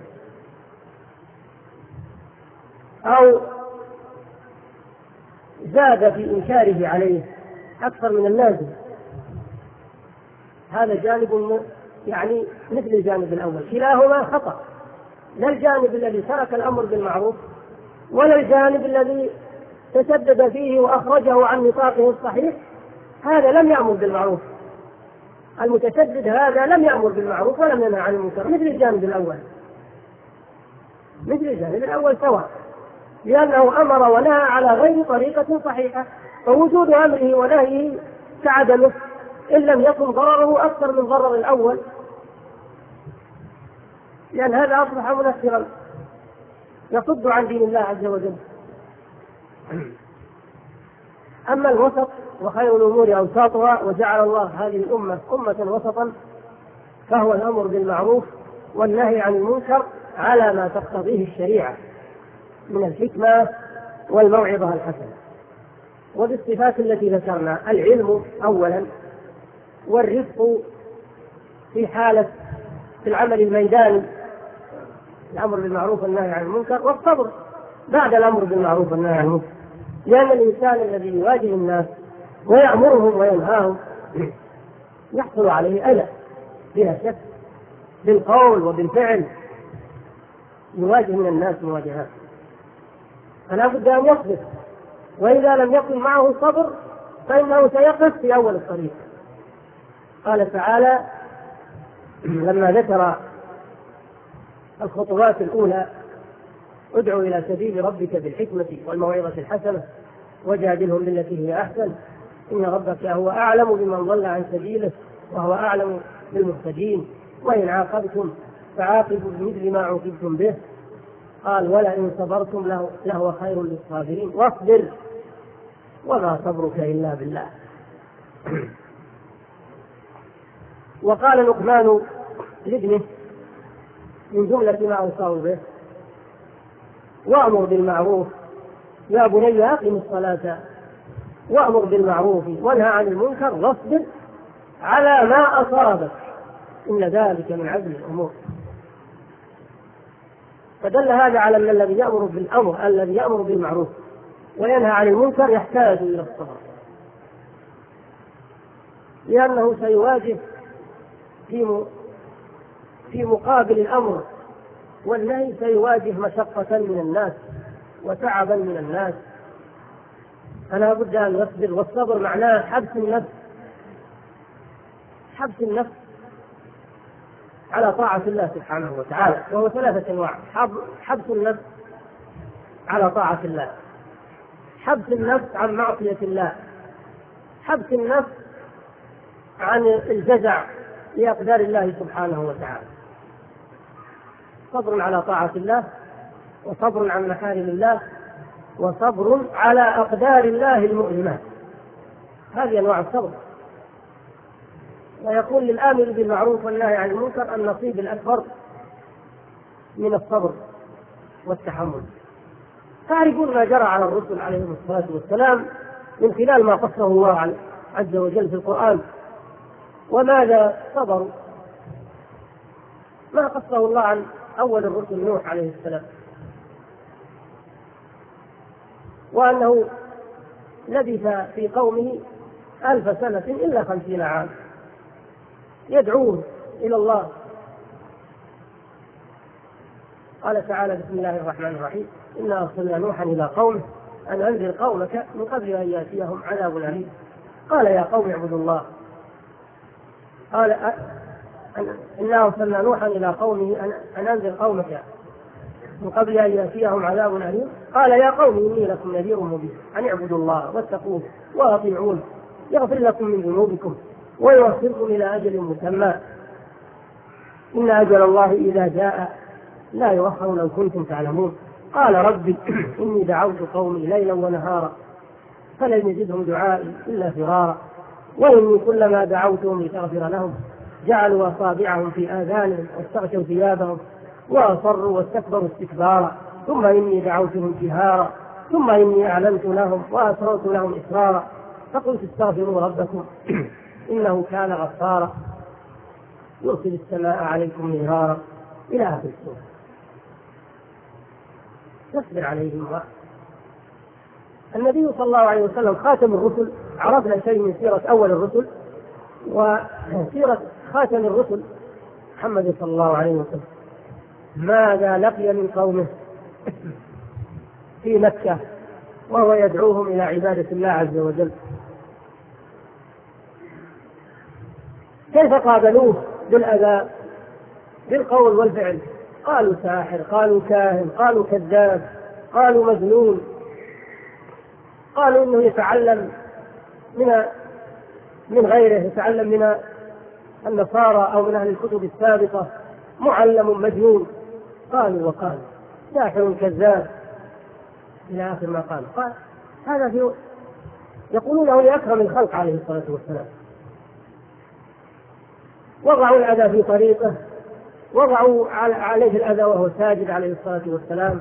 أو زاد في إنكاره عليه أكثر من اللازم، هذا جانب يعني مثل الجانب الأول، كلاهما خطأ. لا الجانب الذي ترك الأمر بالمعروف ولا الجانب الذي تسدد فيه وأخرجه عن نطاقه الصحيح، هذا لم يأمر بالمعروف. المتسدد هذا لم يأمر بالمعروف ولم ينهى عن المنكر، مثل الجانب الأول مثل الجانب الأول سواء، لأنه أمر ونهى على غير طريقة صحيحة، فوجود أمره ونهيه كعدمه إن لم يكن ضرره أكثر من ضرر الأول، لأن هذا أصبح منفرا يصد عن دين الله عز وجل. أما الوسط وخير الأمور أوساطها، وجعل الله هذه الأمة أمة وسطا، فهو الأمر بالمعروف والنهي عن المنكر على ما تقتضيه الشريعة من الحكمة والموعظة الحسنة، وبالصفات التي ذكرنا: العلم أولا، والرفق في حالة في العمل الميداني، الأمر بالمعروف والنهي عن المنكر، والصبر بعد الأمر بالمعروف والنهي عن المنكر، لأن الإنسان الذي يواجه الناس ويأمرهم وينهاهم يحصل عليه أذى بلا شك بالقول وبالفعل، يواجه من الناس مواجهات، فلا بد أن يصبر، وإذا لم يكن معه الصبر فإنه سيقف في أول الطريق. قال تعالى لما ذكر الخطوات الأولى: ادعو إلى سبيل ربك بالحكمة والموعظة الحسنة وجادلهم بالتي هي أحسن إن ربك هو أعلم بمن ضل عن سبيله وهو أعلم بالمهتدين وإن عاقبتم فعاقبوا بمثل ما عوقبتم به. قال ولئن صبرتم له لهو خير للصابرين واصبر وما صبرك إلا بالله. وقال لقمان لابنه من جملة ما أوصاه به: وأمر بالمعروف يا بني أقم الصلاة وأمر بالمعروف وانهى عن المنكر واصبر على ما أصابك إن ذلك من عزم الأمور. فدل هذا على أن الذي يأمر بالأمر الذي يأمر بالمعروف وينهى عن المنكر يحتاج إلى الصبر، لأنه سيواجه في في مقابل الأمر والنهي سيواجه مشقة من الناس وتعبا من الناس، فلا بد أن يصبر. والصبر معناه حبس النفس حبس النفس على طاعة الله سبحانه وتعالى، وهو ثلاثة أنواع: حبس النفس على طاعة الله، حبس النفس عن معصية الله، حبس النفس عن الجزع لأقدار الله سبحانه وتعالى. صبر على طاعة الله، وصبر عن محارم الله، وصبر على أقدار الله المؤلمات. هذه أنواع الصبر. ويقول للآمر بالمعروف والنهي عن المنكر النصيب الأكبر من الصبر والتحمل. تعرفون ما جرى على الرسل عليهم الصلاة والسلام من خلال ما قصه الله عز وجل في القرآن، وماذا صبروا. ما قصه الله عن أول الرسل نوح عليه السلام، وأنه لبث في قومه ألف سنة إلا خمسين عام يدعوه إلى الله. قال تعالى بسم الله الرحمن الرحيم: إنا أرسلنا نوحا إلى قومه أن أنذر قومك من قبل أن يأتيهم عذاب أليم. قال يا قوم اعبدوا الله. قال إنا أرسلنا نوحا إلى قومه أن أنذر قومك من قبل أن يأتيهم عذاب أليم. قال يا قوم إني لكم نذير مبين أن اعبدوا الله واتقوه وأطيعون يغفر لكم من ذنوبكم ويوصلكم إلى أجل مسمى إن أجل الله إذا جاء لا يؤخر لو كنتم تعلمون. قال ربي إني دعوت قومي ليلا ونهارا فلم يزدهم دعائي إلا فرارا وإني كلما دعوتهم لتغفر لهم جعلوا أصابعهم في آذانهم واستغشوا ثيابهم وأصروا واستكبروا استكبارا ثم إني دعوتهم جهارا ثم إني أعلنت لهم وأسررت لهم إسرارا فقلت استغفروا ربكم إنه كان غفارا يرسل السماء عليكم مدرارا إلى آخر السورة. تصبر عليهم. النبي صلى الله عليه وسلم خاتم الرسل. عرفنا شيء من سيرة أول الرسل وسيرة خاتم الرسل محمد صلى الله عليه وسلم. ماذا لقي من قومه في مكة وهو يدعوهم إلى عبادة الله عز وجل؟ كيف قابلوه بالأذى بالقول والفعل؟ قالوا ساحر، قالوا كاهن، قالوا كذاب، قالوا مجنون، قالوا إنه يتعلم من من غيره، يتعلم من النصارى أو من أهل الكتب السابقة، معلم مجنون. قالوا وقالوا ساحر كذاب إلى آخر ما قالوا. قال هذا في يقولونه لأكرم الخلق عليه الصلاة والسلام. وضعوا الأذى في طريقه، وضعوا عليه الأذى وهو ساجد عليه الصلاة والسلام،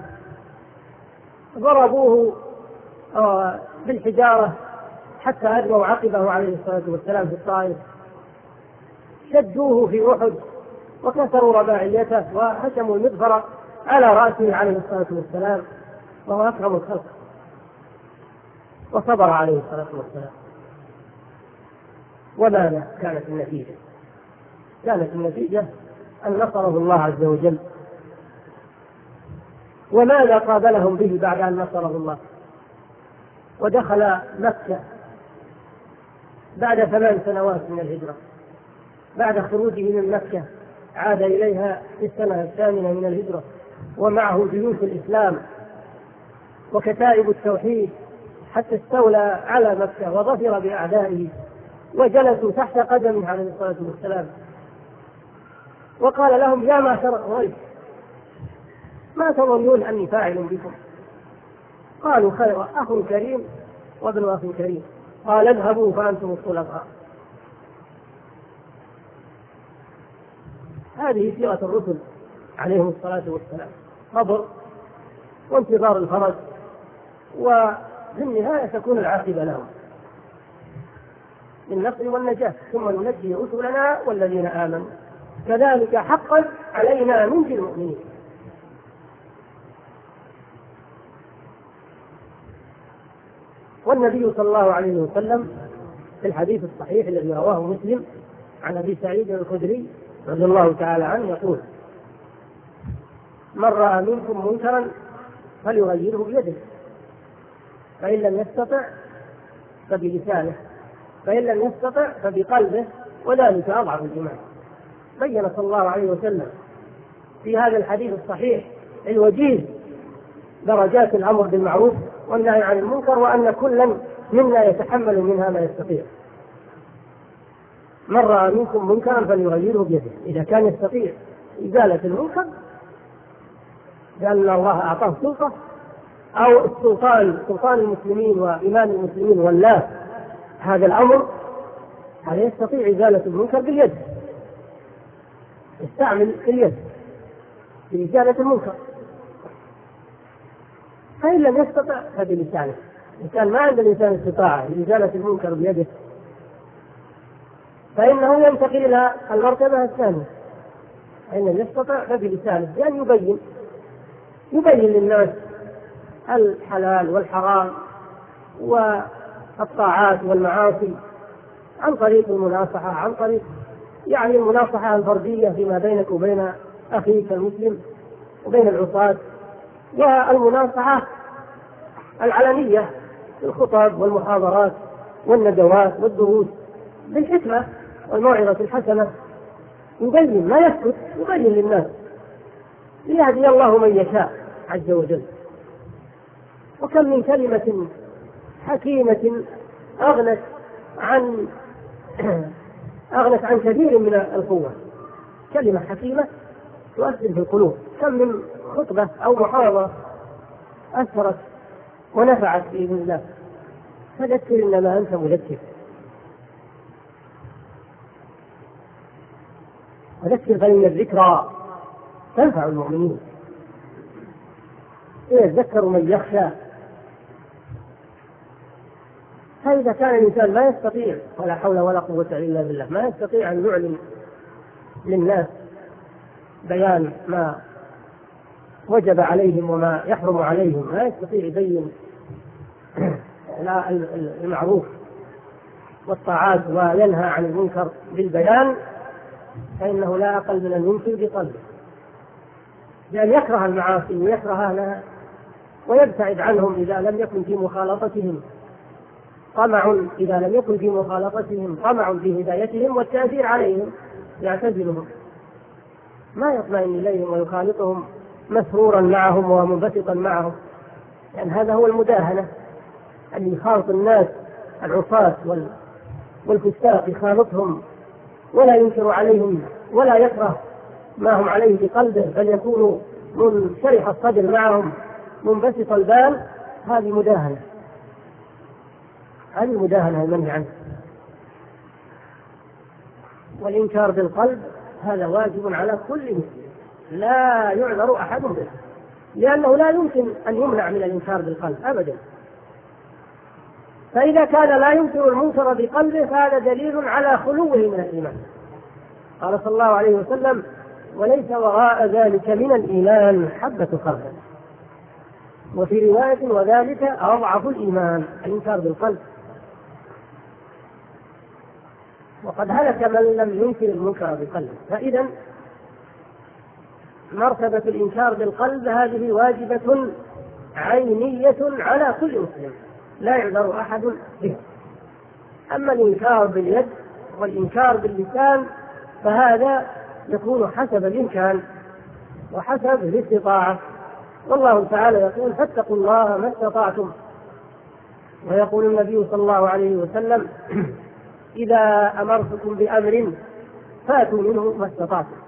ضربوه بالحجارة حتى أدموا عقبه عليه الصلاة والسلام في الطائف، شدوه في أحد وكسروا رباعيته وهشموا المدفر على رأسه عليه الصلاة والسلام وهو أكرم الخلق، وصبر عليه الصلاة والسلام. وماذا كانت النتيجة؟ كانت النتيجة أن نصره الله عز وجل. وماذا قابلهم به بعد أن نصره الله؟ ودخل مكة بعد ثمان سنوات من الهجرة، بعد خروجه من مكة عاد إليها في السنة الثامنة من الهجرة، ومعه جيوش الإسلام وكتائب التوحيد، حتى استولى على مكة وظفر بأعدائه، وجلسوا تحت قدمه عليه الصلاة والسلام، وقال لهم: يا معشر قريش، ما تظنون أني فاعل بكم؟ قالوا: خير، أخ كريم وابن أخ كريم. قال: اذهبوا فأنتم الطلقاء. هذه سيرة الرسل عليهم الصلاة والسلام، صبر وانتظار الفرج، وفي النهاية تكون العاقبة لهم بالنصر والنجاة. ثم ننجي رسلنا والذين آمنوا كذلك حقا علينا ننجي المؤمنين. والنبي صلى الله عليه وسلم في الحديث الصحيح الذي رواه مسلم عن أبي سعيد الخدري رضي الله تعالى عنه يقول: من رأى منكم منكرا فليغيره بيده، فإن لم يستطع فبلسانه، فإن لم يستطع فبقلبه، وذلك أضعف الإيمان. بين صلى الله عليه وسلم في هذا الحديث الصحيح الوجيز درجات الأمر بالمعروف والنهي عن المنكر، وأن كلا منا يتحمل منها ما يستطيع. من رأى منكم منكرا فليغيره بيده، إذا كان يستطيع إزالة المنكر لأن الله أعطاه سلطة، أو السلطان سلطان المسلمين وإمام المسلمين والله هذا الأمر، هذا يستطيع إزالة المنكر باليد، يستعمل اليد في إزالة المنكر. فإن لم يستطع فبلسانه، إن كان ما عند الإنسان استطاعة لإزالة المنكر بيده فإنه ينتقل إلى المرتبة الثانية. فإن لم يستطع فبلسانه، يعني يبين يبين للناس الحلال والحرام والطاعات والمعاصي عن طريق المناصحة، عن طريق يعني المناصحة الفردية فيما بينك وبين أخيك المسلم وبين العصاة، والمناصحة العلنية في الخطب والمحاضرات والندوات والدروس بالحكمة والموعظة الحسنة، يبين ما يسكت، يبين للناس ليهدي الله من يشاء عز وجل. وكم من كلمة حكيمة أغنت عن أغنت عن كثير من القوة، كلمة حكيمة تؤثر في القلوب. كم من خطبة أو محاضرة أثرت ونفعت بإذن الله. فذكر إنما أنت مذكر، وذكر فإن الذكرى تنفع المؤمنين. يذكر من يخشى. فإذا كان الإنسان ما يستطيع، ولا حول ولا قوة إلا بالله، ما يستطيع أن يعلن للناس بيان ما وجب عليهم وما يحرم عليهم، ما يستطيع يبين المعروف والطاعات وينهى عن المنكر بالبيان، فإنه لا أقل من أن ينكر بقلبه، لأن يكره المعاصي ويكره أهلها ويبتعد عنهم إذا لم يكن في مخالطتهم طمع إذا لم يكن في مخالطتهم طمع في هدايتهم والتأثير عليهم يعتزلهم، ما يطمئن إليهم ويخالطهم مسرورا معهم ومنبسطا معهم، لأن يعني هذا هو المداهنة، أن يخالط الناس العصاة والفساق يخالطهم ولا ينكر عليهم ولا يكره ما هم عليه بقلبه، بل يكون منشرح الصدر معهم منبسط البال. هذه مداهنة، هذه مداهنة المنهي عنه. والإنكار بالقلب هذا واجب على كل مسلم، لا يعذر أحد به، لأنه لا يمكن أن يمنع من الإنكار بالقلب أبدا. فإذا كان لا ينكر المنكر بقلبه فهذا دليل على خلوه من الإيمان، قال صلى الله عليه وسلم: وليس وراء ذلك من الإيمان حبة خردل. وفي رواية: وذلك أضعف الإيمان، الإنكار بالقلب. وقد هلك من لم ينكر المنكر بقلبه. فإذا مرتبة الإنكار بالقلب هذه واجبة عينية على كل مسلم، لا يعذر أحد بها. أما الإنكار باليد والإنكار باللسان فهذا يكون حسب الإمكان وحسب الاستطاعة. والله تعالى يقول: فاتقوا الله ما استطعتم. ويقول النبي صلى الله عليه وسلم: إذا أمرتكم بأمر فاتوا منه ما استطعتم.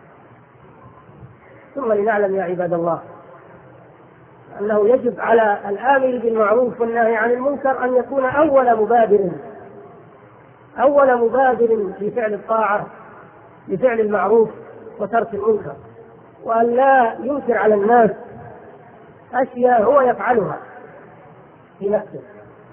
ثم لنعلم يا عباد الله أنه يجب على الآمر بالمعروف والنهي عن المنكر أن يكون أول مبادر أول مبادر في فعل الطاعة لفعل المعروف وترك المنكر، وأن لا ينكر على الناس أشياء هو يفعلها في نفسه.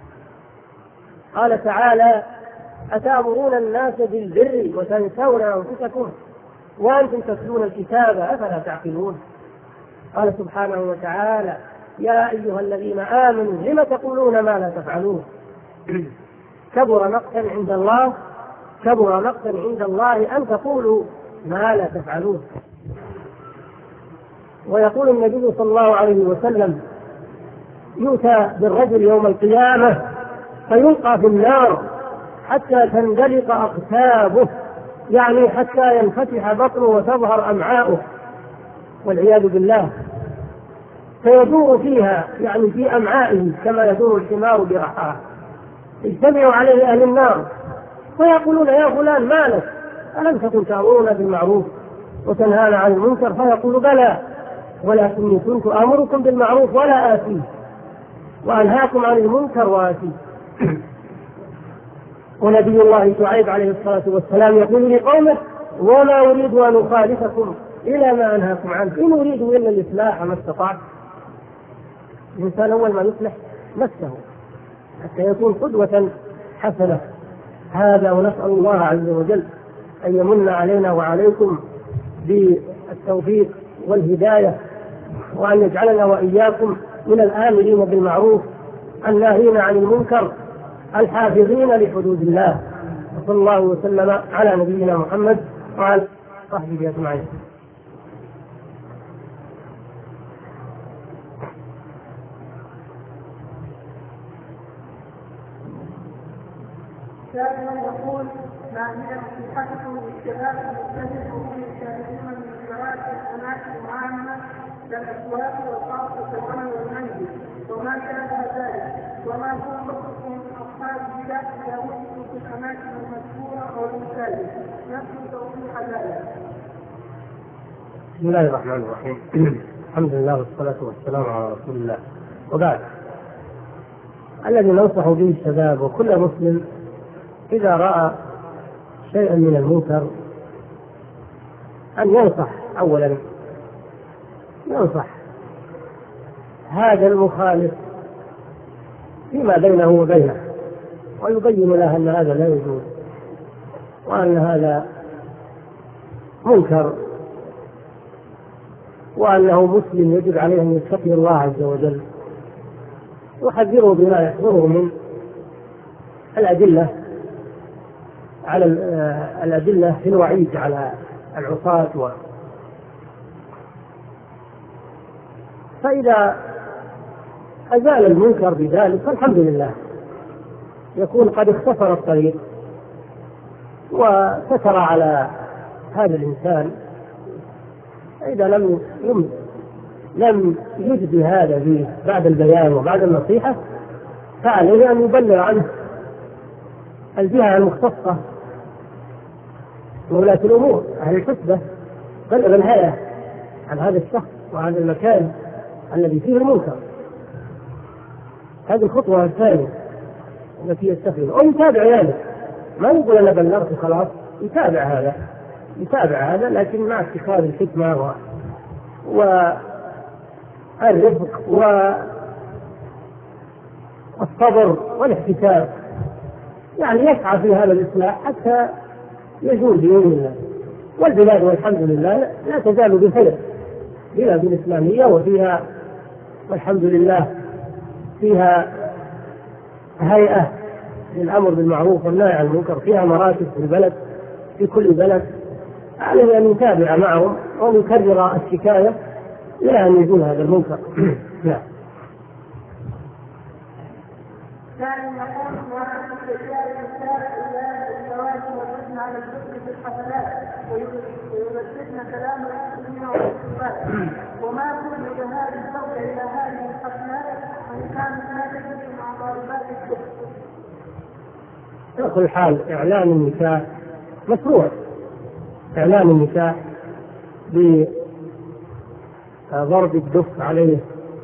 قال تعالى: أتأمرون الناس بالبر وتنسون أنفسكم وأنتم تتلون الكتاب أفلا تعقلون. قال سبحانه وتعالى: يا أيها الذين آمنوا لم تقولون ما لا تفعلون. كبر مقتا عند الله كبر مقتا عند الله أن تقولوا ما لا تفعلون. ويقول النبي صلى الله عليه وسلم: يؤتى بالرجل يوم القيامة فيلقى في النار حتى تندلق أقتابه، يعني حتى ينفتح بطنه وتظهر أمعاؤه والعياذ بالله، فيدور فيها يعني في أمعائه كما يدور الحمار برحاه. اجتمعوا عليه أهل النار فيقولون: يا فلان ما لك؟ ألم تكن تأمرنا بالمعروف وتنهانا عن المنكر؟ فيقول: بلى ولكني كنت آمركم بالمعروف ولا آتيه وأنهاكم عن المنكر وآتيه. ونبي الله شعيب عليه الصلاة والسلام يقول لقومه: وما أريد أن أخالفكم إلى ما أنهاكم عنه، إن أريد إلا الإصلاح ما استطعت. الإنسان أول ما يصلح نفسه حتى يكون قدوة حسنة. هذا ونسأل الله عز وجل أن يمن علينا وعليكم بالتوفيق والهداية، وأن يجعلنا وإياكم من الآمرين بالمعروف الناهين عن المنكر الحافظين لحدود الله. وصلى الله وسلم على نبينا محمد وعلى صحبه أجمعين. ثانيا يقول: ما هي نصيحتكم للشباب المبتدئ وهم يشاهدون من الزواج في الاماكن العامه كالاسواق والقصر في العمل والمنزل وما شابه ذلك، وما هو حكمكم اصحاب البدع اذا وجدوا في الاماكن المذكوره او المساجد؟ نفس توضيح ذلك. بسم الله الرحمن الرحيم. الحمد لله والصلاه والسلام على رسول الله، وبعد. الذي ننصح به الشباب وكل مسلم إذا رأى شيئا من المنكر أن ينصح أولا ينصح هذا المخالف فيما بينه وبينه، ويبين له أن هذا لا يجوز وأن هذا منكر وأنه مسلم يجب عليه أن يتقي الله عز وجل، يحذره بما يحضره من الأدلة على الأدلة في الوعيد على العصاة و... فإذا أزال المنكر بذلك فالحمد لله، يكون قد اختصر الطريق وستر على هذا الإنسان. إذا لم يم... لم يجد هذا فيه بعد البيان وبعد النصيحة فعليه أن يبلغ عنه الجهة المختصة وولاة الأمور أهل الحسبة، بلغ الهيئة عن هذا الشخص وعن المكان الذي فيه المنكر. هذه الخطوة الثانية التي يستخدم، أو يتابع ذلك. ما يقول أنا بلغت خلاص، يتابع هذا يتابع هذا لكن مع اتخاذ الحكمة و... والرفق والصبر والاحتساب، يعني يسعى في هذا الإصلاح حتى يزول بإذن الله. والبلاد والحمد لله لا تزال بخير، بلاد الإسلامية وفيها والحمد لله فيها هيئة للأمر بالمعروف والنهي عن المنكر، فيها مراكز في البلد في كل بلد، عليه أن يتابع معهم وأن يكرر الشكاية إلى أن يزول هذا المنكر. نعم. كان يقول وعن الرجال النساء إلى الزواج والحزن على الذكر في الحفلات ويبدلن كلام المسلمين والمسلمات، وما كل جهاد الزوج إلى هذه الحفلات وإن كانت لا تجري مع ضاربات الكفر. على كل حال إعلان النكاح مشروع، إعلان النكاح بضرب الدف عليه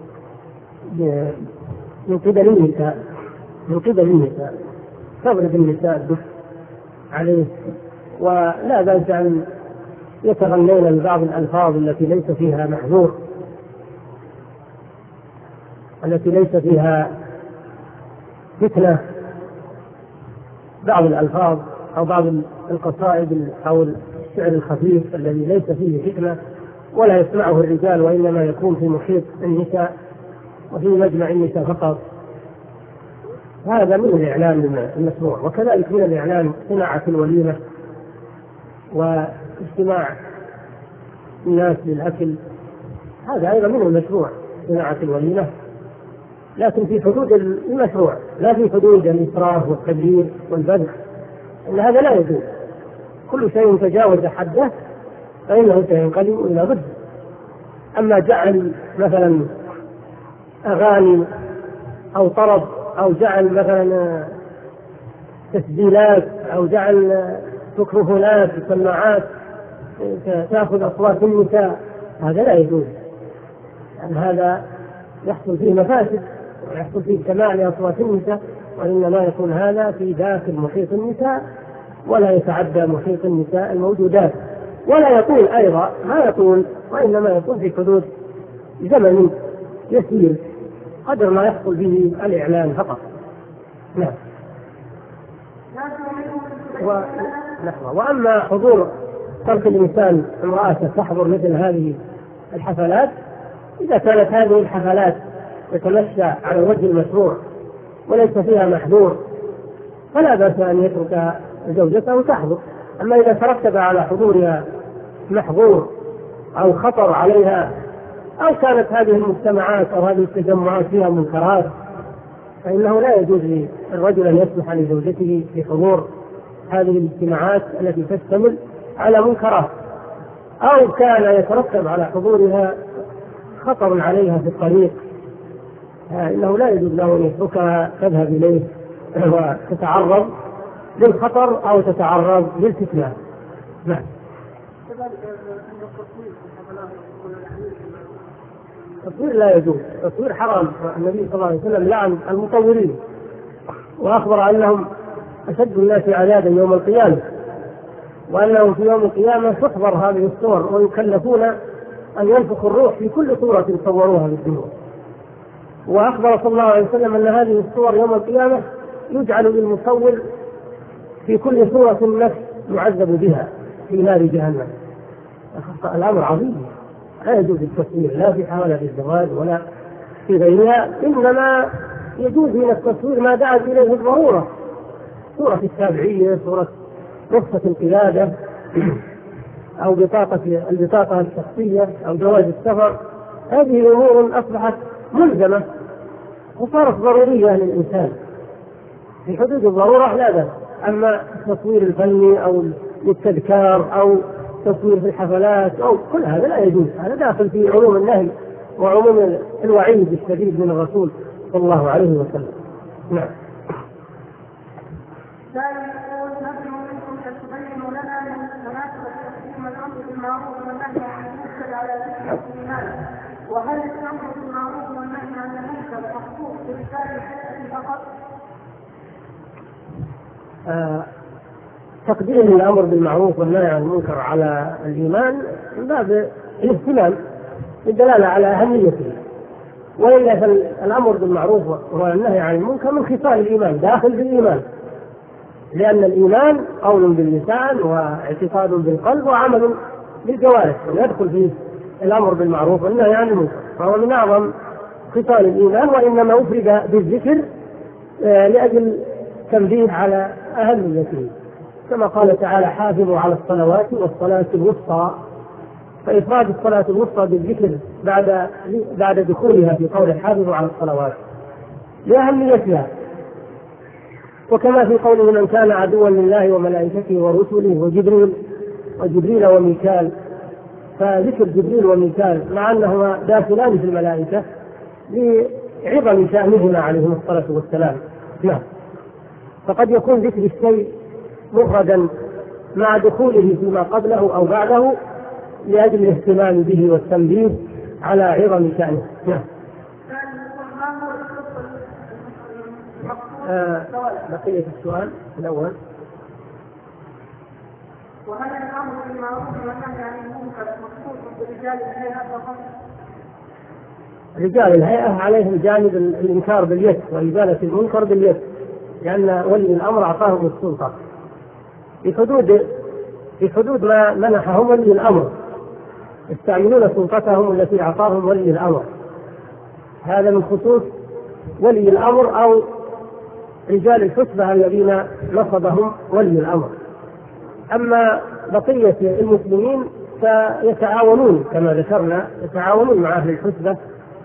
من قبل النساء من قبل النساء تضرب النساء الدف عليه، ولا بأس أن يتغنين ببعض الألفاظ التي ليس فيها محذور، التي ليس فيها فتنة، بعض الألفاظ أو بعض القصائد أو الشعر الخفيف الذي ليس فيه فتنة ولا يسمعه الرجال وإنما يكون في محيط النساء وفي مجمع النساء فقط، هذا من الإعلان المشروع. وكذلك من الإعلان صناعة الوليمة واجتماع الناس للأكل، هذا أيضا من المشروع صناعة الوليمة، لكن في حدود المشروع لا في حدود الإسراف والتبذير والبذخ، إن هذا لا يجوز. كل شيء تجاوز حده فإنه سينقلب إلى ضده. أما جعل مثلا أغاني أو طرب أو جعل مثلا تسجيلات أو جعل ميكروفونات وسماعات تأخذ أصوات النساء، هذا لا يجوز، يعني هذا يحصل فيه مفاسد ويحصل فيه سماع لأصوات النساء، وإنما يكون هذا في داخل محيط النساء ولا يتعدى محيط النساء الموجودات، ولا يكون أيضا ما يكون، وإنما يكون في حدود زمن يسير قدر ما يحصل به الإعلان فقط. نعم. و... وأما حضور ترك الإنسان امرأة تحضر مثل هذه الحفلات، إذا كانت هذه الحفلات تتمشى على الوجه المشروع وليس فيها محظور فلا بأس أن يترك زوجته تحضر. أما إذا ترتب على حضورها محظور أو خطر عليها أو كانت هذه المجتمعات أو هذه التجمعات فيها منكرات، فإنه لا يجوز للرجل أن يسمح لزوجته بحضور هذه الاجتماعات التي تشتمل على منكرات، أو كان يترتب على حضورها خطر عليها في الطريق، إنه لا يجوز له أن يتركها تذهب إليه وتتعرض للخطر أو تتعرض للفتنة. نعم. التصوير لا يجوز، التصوير حرام، النبي صلى الله عليه وسلم لعن المطورين وأخبر أنهم أشد الناس عذابا يوم القيامة، وأنهم في يوم القيامة تحضر هذه الصور ويكلفون أن ينفخوا الروح في كل صورة صوروها في الدنيا. وأخبر صلى الله عليه وسلم أن هذه الصور يوم القيامة يجعل للمصور في كل صورة نفس يعذب بها في نار جهنم. الأمر عظيم، لا يجوز التصوير لا في حالة الزواج ولا في غيرها، إنما يجوز من التصوير ما دعت إليه الضرورة، صورة التابعية، صورة رخصة القيادة أو بطاقة البطاقة الشخصية أو جواز السفر، هذه أمور أصبحت ملزمة وصارت ضرورية للإنسان في حدود الضرورة لا بأس. أما التصوير الفني أو للتذكار أو تصوير في الحفلات أو كل هذا لا يجوز، هذا داخل في عموم النهي وعموم الوعيد الشديد من الرسول صلى الله عليه وسلم. نعم. ثاني يقول نحن منكم تبين لنا من مناسبة تقديم الأمر بالمعروف والنهي عن المنكر على ذكر الإيمان، وهل الأمر بالمعروف والنهي عن المنكر مخصوص برسالة الحياة فقط؟ آه تقديم الأمر بالمعروف والنهي عن المنكر على الإيمان من باب الاهتمام بالدلالة على أهميته، وإلا فالأمر بالمعروف والنهي عن المنكر من خصال الإيمان داخل بالإيمان، لأن الإيمان قول باللسان واعتقاد بالقلب وعمل بالجوارح، ويدخل فيه الأمر بالمعروف والنهي عن المنكر، فهو من أعظم خصال الإيمان، وإنما أفرد بالذكر لأجل تنبيه على أهميته، كما قال تعالى حافظوا على الصلوات والصلاة الوسطى، فإفراد الصلاة الوسطى بالذكر بعد بعد دخولها في قول حافظوا على الصلوات لأهميتها. وكما في قوله من كان عدوا لله وملائكته ورسله وجبريل وجبريل وميكال، فذكر جبريل وميكال مع أنهما داخلان في الملائكة لعظم شأنهما عليهم الصلاة والسلام. نعم. فقد يكون ذكر الشيء مفردا مع دخوله فيما قبله أو بعده لأجل الاهتمام به والتنبيه على عظم شأنه. نعم. آه بقية السؤال الأول. وهل الأمر بالمعروف والنهي عن المنكر مخصوص برجال الهيئة فقط؟ رجال الهيئة عليهم جانب الإنكار باليد وإزالة المنكر باليد، لأن ولي الأمر أعطاهم السلطة في حدود في حدود ما منحهم ولي الأمر، يستعملون سلطتهم التي أعطاهم ولي الأمر. هذا من خصوص ولي الأمر أو رجال الحسبة الذين نصبهم ولي الأمر. أما بقية المسلمين فيتعاونون كما ذكرنا، يتعاونون مع أهل الحسبة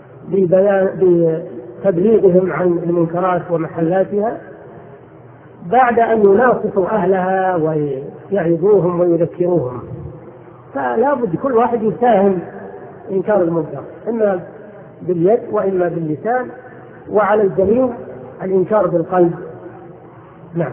بتبليغهم عن المنكرات ومحلاتها بعد أن يناصحوا أهلها ويعظوهم ويذكروهم. فلا بد كل واحد يساهم إنكار المنكر إما باليد وإما باللسان، وعلى الجميع الإنكار بالقلب. نعم.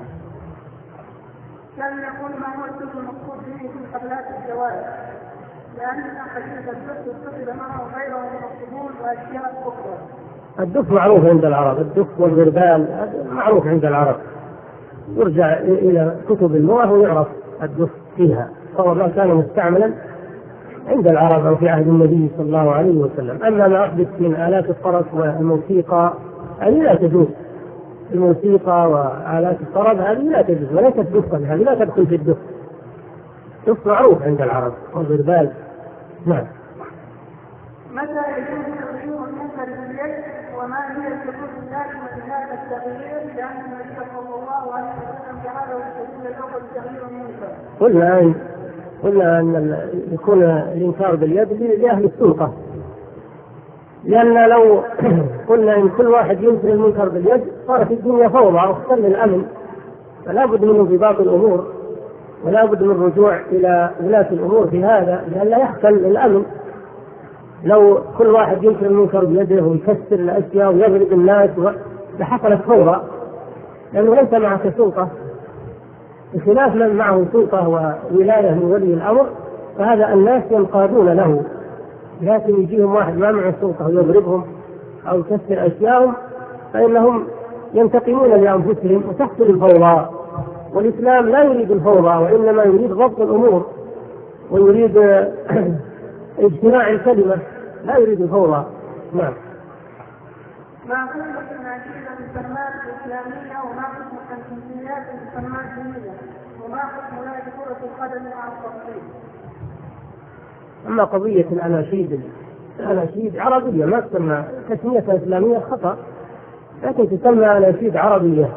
لم يكن ما هو السر المقصود به في قبلات الجوارح، لأن حديث الدف اتصل معه غيره من الصدور وأشياء أخرى. الدف معروف عند العرب، الدف والغربال معروف عند العرب، يرجع إلى كتب اللغة ويعرف الدف فيها، فهو ما كان مستعملا عند العرب أو في عهد النبي صلى الله عليه وسلم. أما ما أحدث من آلات الطرب والموسيقى هذه لا تجوز، الموسيقى وآلات الطرب هذه لا تجوز وليست دفا، هذه لا تدخل في الدف. دف معروف عند العرب والغربال. نعم. متى يجوز تغيير المنكر باليد وما هي الشروط اللازمة لهذا التغيير؟ لأن النبي صلى الله عليه وسلم جعله السبيل الأول تغيير المنكر. قلنا أن قلنا أن يكون الإنكار باليد لأهل السلطة، لأن لو قلنا إن كل واحد ينكر المنكر باليد صارت الدنيا فوضى واختل الأمن، فلا بد من انضباط الأمور ولا بد من الرجوع إلى ولاة الأمور في هذا لئلا يختل الأمن. لو كل واحد ينكر المنكر بيده ويكسر الأشياء ويضرب الناس لحصلت فوضى، لأنه ليس معك سلطة، بخلاف من معه سلطة وولاية من ولي الأمر فهذا الناس ينقادون له، لكن يجيهم واحد ما معه سلطة ويضربهم أو يكسر أشياءهم فإنهم ينتقمون لأنفسهم وتحصل الفوضى. والإسلام لا يريد الفوضى وإنما يريد ضبط الأمور ويريد اجتماع الكلمة، لا يريد الفوضى. نعم. ما قيمة العقيدة بالسمات الإسلامية وما حكم التنفيذيات بالسمات الدينية وما حكم لعب كرة القدم مع التفصيل؟ أما قضية الأناشيد الأناشيد عربية ما تسمى تسمية إسلامية خطأ، لكن تسمى أناشيد عربية.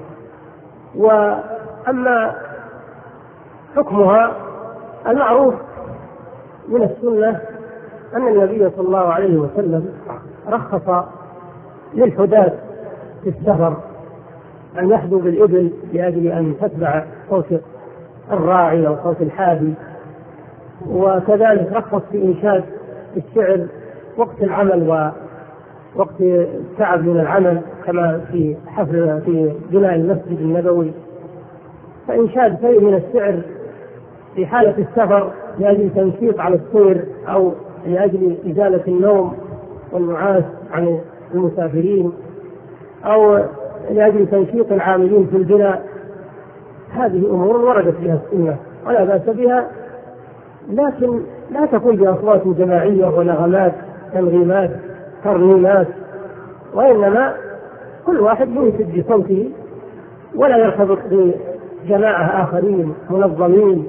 وأما حكمها المعروف من السنة أن النبي صلى الله عليه وسلم رخص للحداة في السفر أن يحدوا بالإبل لأجل أن تتبع صوت الراعي أو صوت الحادي، وكذلك رخص في إنشاد الشعر وقت العمل ووقت التعب من العمل كما في حفل في بناء المسجد النبوي، فإنشاد شيء من الشعر في حالة السفر لأجل تنشيط على السير أو لأجل إزالة النوم والنعاس عن المسافرين أو لأجل تنشيط العاملين في البناء، هذه أمور وردت بها السنة ولا بأس بها، لكن لا تكون بأصوات جماعية ونغمات تنغيمات ترنيمات، وإنما كل واحد ينشد بصوته ولا يرتبط جماعة آخرين منظمين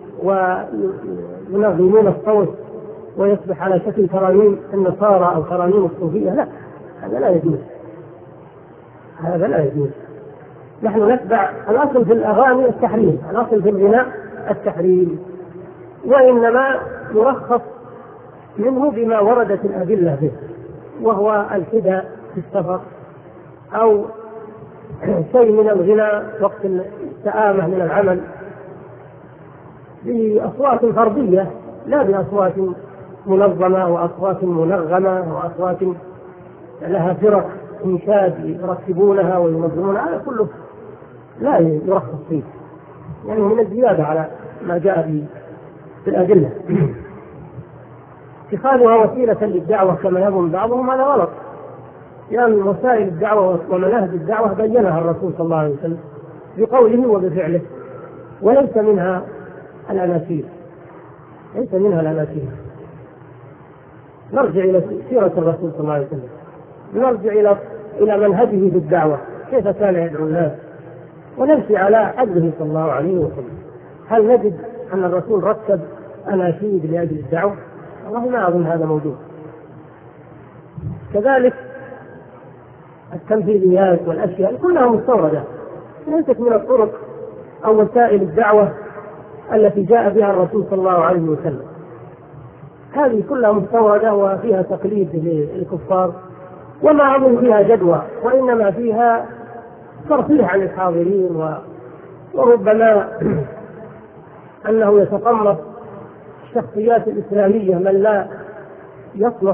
وينظمون الصوت ويصبح على شكل ترانيم النصارى أو ترانيم الصوفية، لا، هذا لا يجوز، هذا لا يجوز. نحن نتبع الأصل في الأغاني التحريم، الأصل في الغناء التحريم، وإنما يرخص منه بما وردت الأدلة به، وهو الفداء في السفر أو شيء من الغناء وقت السآمة من العمل بأصوات فردية لا بأصوات منظمة وأصوات منغمة وأصوات لها فرق إنشاد يرتبونها وينظمونها، هذا كله لا يرخص فيه، يعني من الزيادة على ما جاء في الأدلة. اتخاذها وسيلة للدعوة كما يظن بعضهم هذا غلط، لأن يعني وسائل الدعوة ومناهج الدعوة بينها الرسول صلى الله عليه وسلم بقوله وبفعله، وليس منها الأناشيد، ليس منها الأناشيد. نرجع إلى سيرة الرسول صلى الله عليه وسلم، نرجع إلى إلى منهجه بالدعوة، كيف كان يدعو الناس، ونمشي على حده صلى الله عليه وسلم. هل نجد أن الرسول رتب أناشيد لأجل الدعوة؟ والله ما أظن هذا موجود. كذلك التمثيليات والأشياء كلها مستوردة، ليست من الطرق أو وسائل الدعوة التي جاء بها الرسول صلى الله عليه وسلم. هذه كلها مستوردة وفيها تقليد للكفار، وما أظن فيها جدوى، وإنما فيها ترفيه عن الحاضرين، وربما أنه يتقمص الشخصيات الإسلامية من لا يصلح،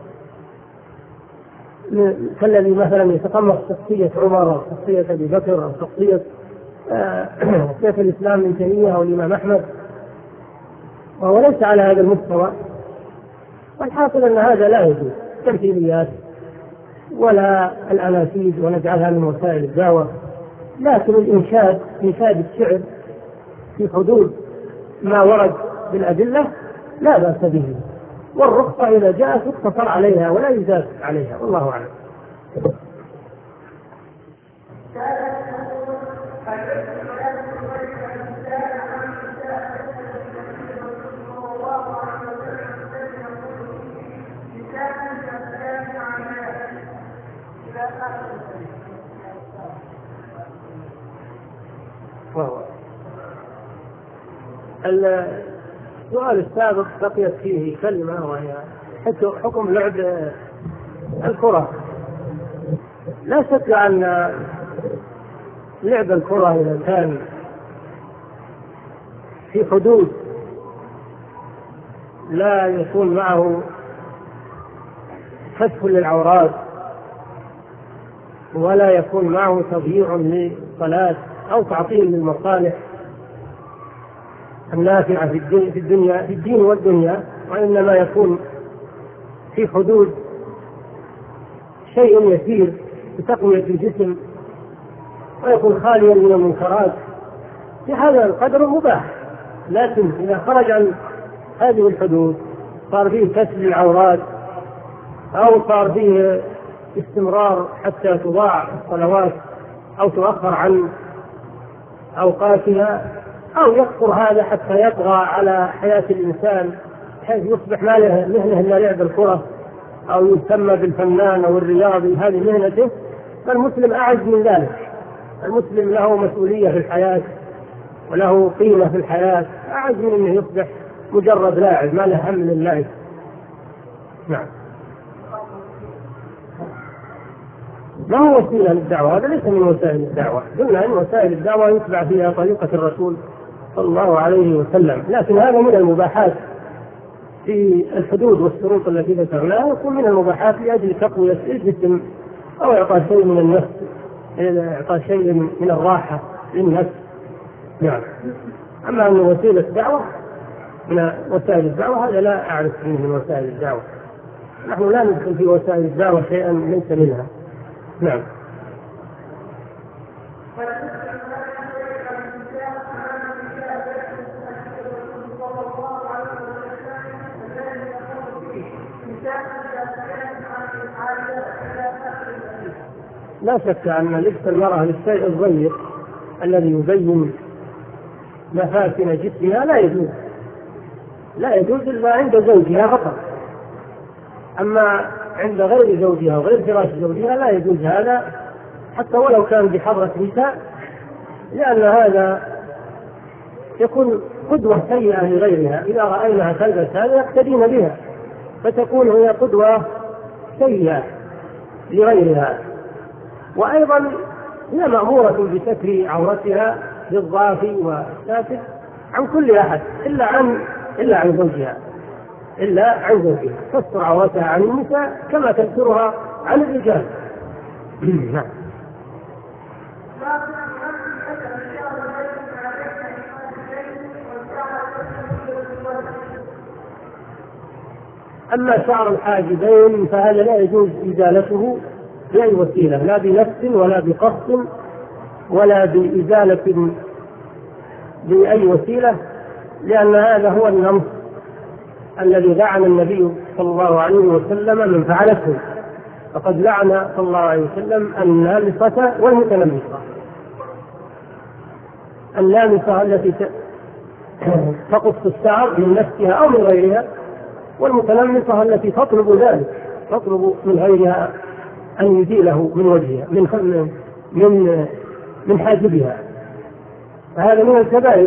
كالذي مثلا يتقمص شخصية عمر أو شخصية أبي بكر أو شخصية شيخ الإسلام ابن تيمية أو الإمام أحمد، وهو ليس على هذا المستوى. والحاصل أن هذا لا يجوز، تمثيليات ولا الأناشيد ونجعلها من وسائل الدعوة، لكن الإنشاد، إنشاد الشعر في حدود ما ورد بالأدلة لا بأس به، والرخصة إذا جاءت يقتصر عليها ولا يزاد عليها، والله أعلم. السؤال السابق بقيت فيه كلمة، وهي حكم لعب الكرة. لا شك أن لعب الكرة إذا كان في حدود لا يكون معه كشف للعورات ولا يكون معه تضييع للصلاة أو تعطيل للمصالح النافعة في الدنيا في الدين والدنيا، وإنما يكون في حدود شيء يسير بتقوية الجسم ويكون خاليا من المنكرات، في هذا القدر مباح. لكن إذا خرج عن هذه الحدود صار فيه كسر العورات أو صار فيه استمرار حتى تضاع الصلوات أو تؤخر عن أوقاتها، أو يكثر هذا حتى يطغى على حياة الإنسان بحيث يصبح ما له مهنة إلا لعب الكرة أو يسمى بالفنان أو الرياضي هذه مهنته، فالمسلم أعز من ذلك. المسلم له مسؤولية في الحياة وله قيمة في الحياة، أعز من أنه يصبح مجرد لاعب ما له هم للعب. نعم، ما هو وسيلة للدعوة، هذا ليس من وسائل الدعوة. قلنا أن وسائل الدعوة يتبع فيها طريقة الرسول صلى الله عليه وسلم، لكن هذا من المباحات في الحدود والشروط التي ذكرناها، يكون من المباحات لأجل تقوية الجسم أو إعطاء شيء من النفس، إعطاء شيء من الراحة للنفس. نعم. أما أن وسيلة الدعوة من وسائل الدعوة هذا لا أعرف منه من وسائل الدعوة. نحن لا ندخل في وسائل الدعوة شيئا ليس منها. نعم. لا شك أن لبس المرأة للشيء الضيق الذي يبين مفاتن جسمها لا يجوز، لا يجوز إلا عند زوجها فقط، أما عند غير زوجها وغير فراش زوجها لا يجوز هذا، حتى ولو كان بحضرة نساء، لأن هذا يكون قدوة سيئة لغيرها، إذا رأينها تلبس هذا يقتدين بها، فتكون هي قدوة سيئة لغيرها. وأيضا هي مأمورة بستر عورتها بالضعف والساتر عن كل أحد إلا عن إلا عن زوجها، إلا عن زوجها، تستر عورتها عن النساء كما تسترها عن الرجال. نعم. أما شعر الحاجبين فهذا لا يجوز إزالته بأي وسيلة، لا بنفس ولا بقص ولا بإزالة بأي وسيلة، لأن هذا هو النمط الذي لعن النبي صلى الله عليه وسلم من فعلته، فقد لعن صلى الله عليه وسلم النامصة والمتنمصة. النامصة التي تقص الشعر من نفسها أو من غيرها، والمتنمصة التي تطلب ذلك، تطلب من غيرها أن يزيله من وجهها من من من حاجبها، فهذا من الكبائر،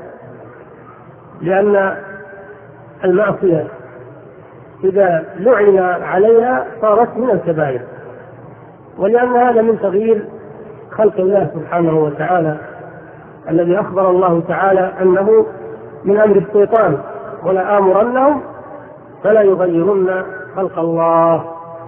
لأن المعصية إذا لعن عليها صارت من الكبائر، ولأن هذا من تغيير خلق الله سبحانه وتعالى الذي أخبر الله تعالى أنه من أمر الشيطان ولا آمرنهم فلا يغيرن خلق الله.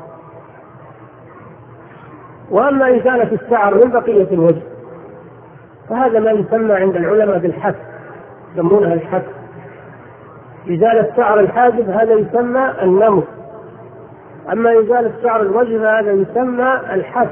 وأما إزالة الشعر من بقية الوجه فهذا ما يسمى عند العلماء بالحف، يسمونها الحف. إزالة شعر الحاجب هذا يسمى النمط، أما إزالة شعر الوجه فهذا يسمى الحف.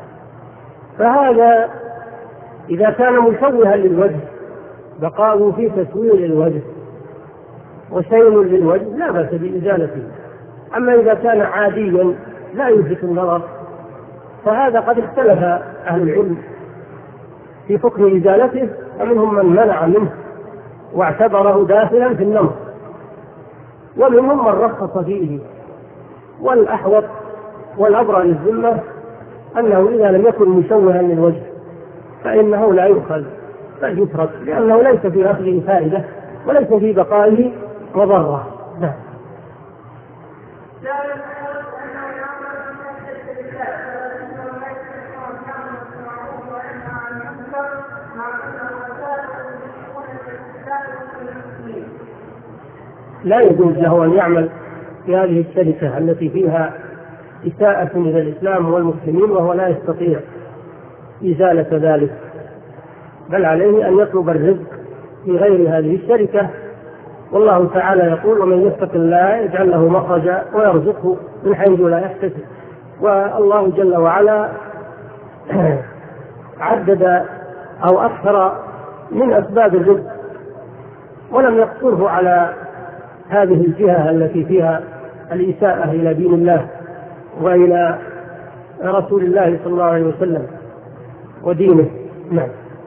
فهذا إذا كان مشوها للوجه بقاؤه في تسوير الوجه وشين للوجه لا بأس بإزالته، أما إذا كان عاديا لا يلفت النظر فهذا قد اختلف أهل العلم في حكم إزالته، ومنهم من منع منه واعتبره داخلا في النمط، ومنهم من رخص فيه. والأحوط والأبرأ للذمة أنه إذا لم يكن مشوها للوجه فإنه لا يؤخذ بل يترك، لأنه ليس في أخذه فائدة وليس في بقائه مضرة. نعم. لا يجوز له أن يعمل في هذه الشركة التي فيها إساءة إلى الإسلام والمسلمين وهو لا يستطيع إزالة ذلك، بل عليه أن يطلب الرزق في غير هذه الشركة. والله تعالى يقول: ومن يتق الله يجعل له مخرجا ويرزقه من حيث لا يحتسب. والله جل وعلا عدد أو أكثر من أسباب الرزق ولم يقصره على هذه الجهة التي فيها الإساءة إلى دين الله وإلى رسول الله صلى الله عليه وسلم ودينه. نعم.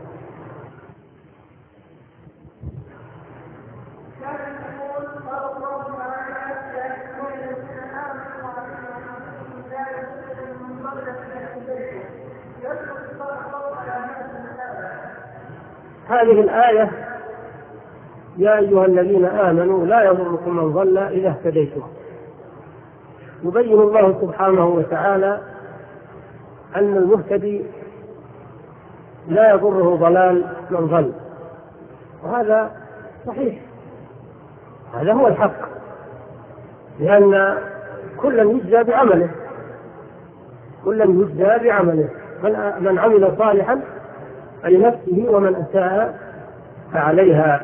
هذه الآية: يا أيها الذين آمنوا لا يضركم من ضل إذا اهتديتم، يبين الله سبحانه وتعالى أن المهتدي لا يضره ضلال من ضل، وهذا صحيح، هذا هو الحق، لأن كلا يجزى بعمله، كلا يجزى بعمله، من عمل صالحا فلنفسه ومن أساء فعليها،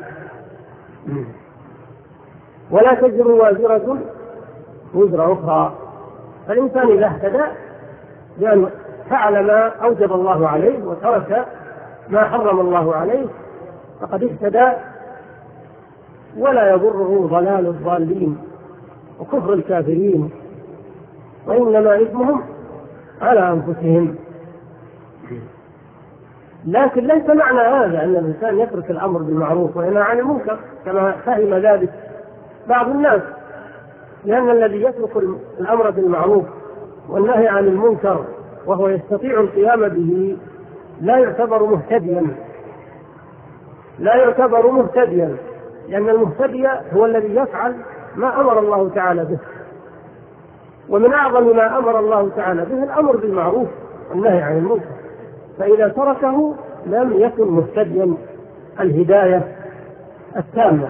ولا تزر وازرة وزر أخرى. فالإنسان إذا اهتدى لأن فعل ما أوجب الله عليه وترك ما حرم الله عليه فقد اهتدى، ولا يضره ضلال الضالين وكفر الكافرين، وإنما إثمهم على أنفسهم. لكن ليس معنى هذا أن الإنسان يترك الأمر بالمعروف وينهى عن المنكر كما فهم ذلك بعض الناس، لأن الذي يترك الأمر بالمعروف والنهي عن المنكر وهو يستطيع القيام به لا يعتبر مهتديا، لا يعتبر مهتديا، لأن المهتدي هو الذي يفعل ما أمر الله تعالى به، ومن أعظم ما أمر الله تعالى به الأمر بالمعروف والنهي عن المنكر، فإذا تركه لم يكن مهتديا الهداية التامة.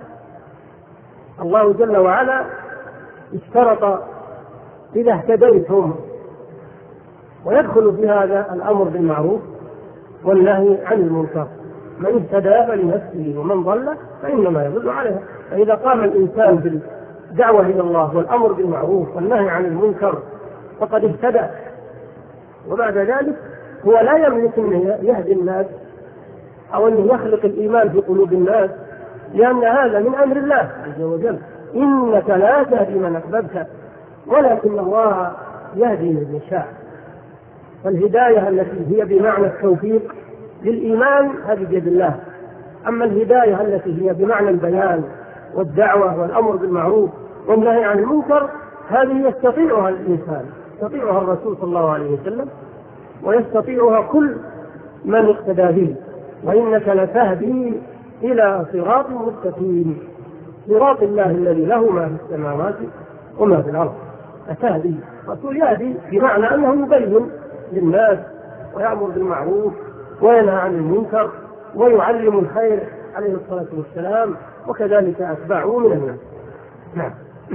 الله جل وعلا اشترط إذا اهتديتم، ويدخل في هذا الأمر بالمعروف والنهي عن المنكر. من اهتدى فلنفسه ومن ضل فإنما يضل عليها. فإذا قام الإنسان بالدعوة إلى الله والأمر بالمعروف والنهي عن المنكر فقد اهتدى، وبعد ذلك هو لا يملك أن يهدي الناس أو أن يخلق الإيمان في قلوب الناس، لأن هذا من أمر الله عز وجل. إنك لا تهدي من أحببت ولكن الله يهدي من يشاء. فالهداية التي هي بمعنى التوفيق للإيمان هذه بيد الله، أما الهداية التي هي بمعنى البيان والدعوة والأمر بالمعروف والنهي عن المنكر هذه يستطيعها الإنسان، يستطيعها الرسول صلى الله عليه وسلم، ويستطيعها كل من اقتدى به. وإنك لتهدي إلى صراط مستقيم، صراط الله الذي له ما في السماوات وما في الأرض. فتهدي الرسول يهدي بمعنى أنه يبين للناس ويأمر بالمعروف وينهى عن المنكر ويعلم الخير عليه الصلاة والسلام، وكذلك أتباعه من الناس. نعم.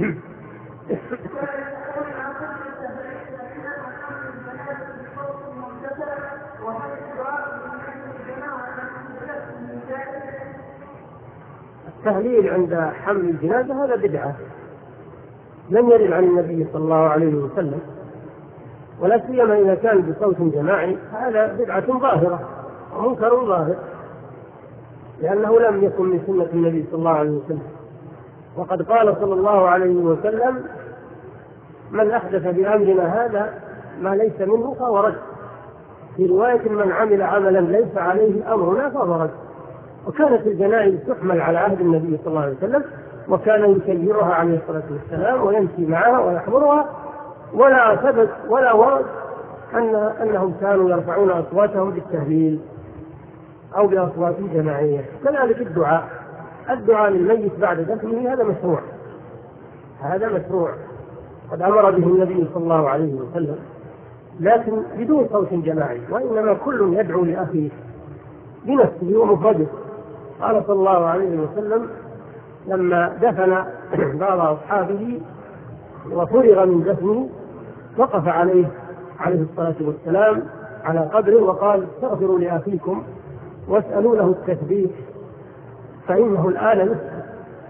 التهليل عند حمل الجنازة هذا بدعة لم يرد عن النبي صلى الله عليه وسلم، ولا سيما إذا كان بصوت جماعي، هذا بدعة ظاهرة ومنكر ظاهر، لأنه لم يكن من سنة النبي صلى الله عليه وسلم. وقد قال صلى الله عليه وسلم: من أحدث بأمرنا هذا ما ليس منه فهو رد. في رواية: من عمل عملا ليس عليه أمرنا فهو رد. وكانت الجنائز تحمل على عهد النبي صلى الله عليه وسلم، وكان يكيرها عليه الصلاة والسلام ويمشي معها ويحضرها، ولا ثبت ولا ورد أن أنهم كانوا يرفعون أصواتهم بالتهليل أو بأصوات جماعية. كذلك الدعاء الدعاء للميت بعد دفنه هذا مشروع، هذا مشروع قد أمر به النبي صلى الله عليه وسلم، لكن بدون صوت جماعي، وإنما كل يدعو لأخيه بنفسه ومفرده. قال صلى الله عليه وسلم لما دفن بعض أصحابه وفرغ من دفنه وقف عليه عليه الصلاة والسلام على قبره وقال: استغفروا لأخيكم واسألوا له التثبيت فإنه الآن يسأل.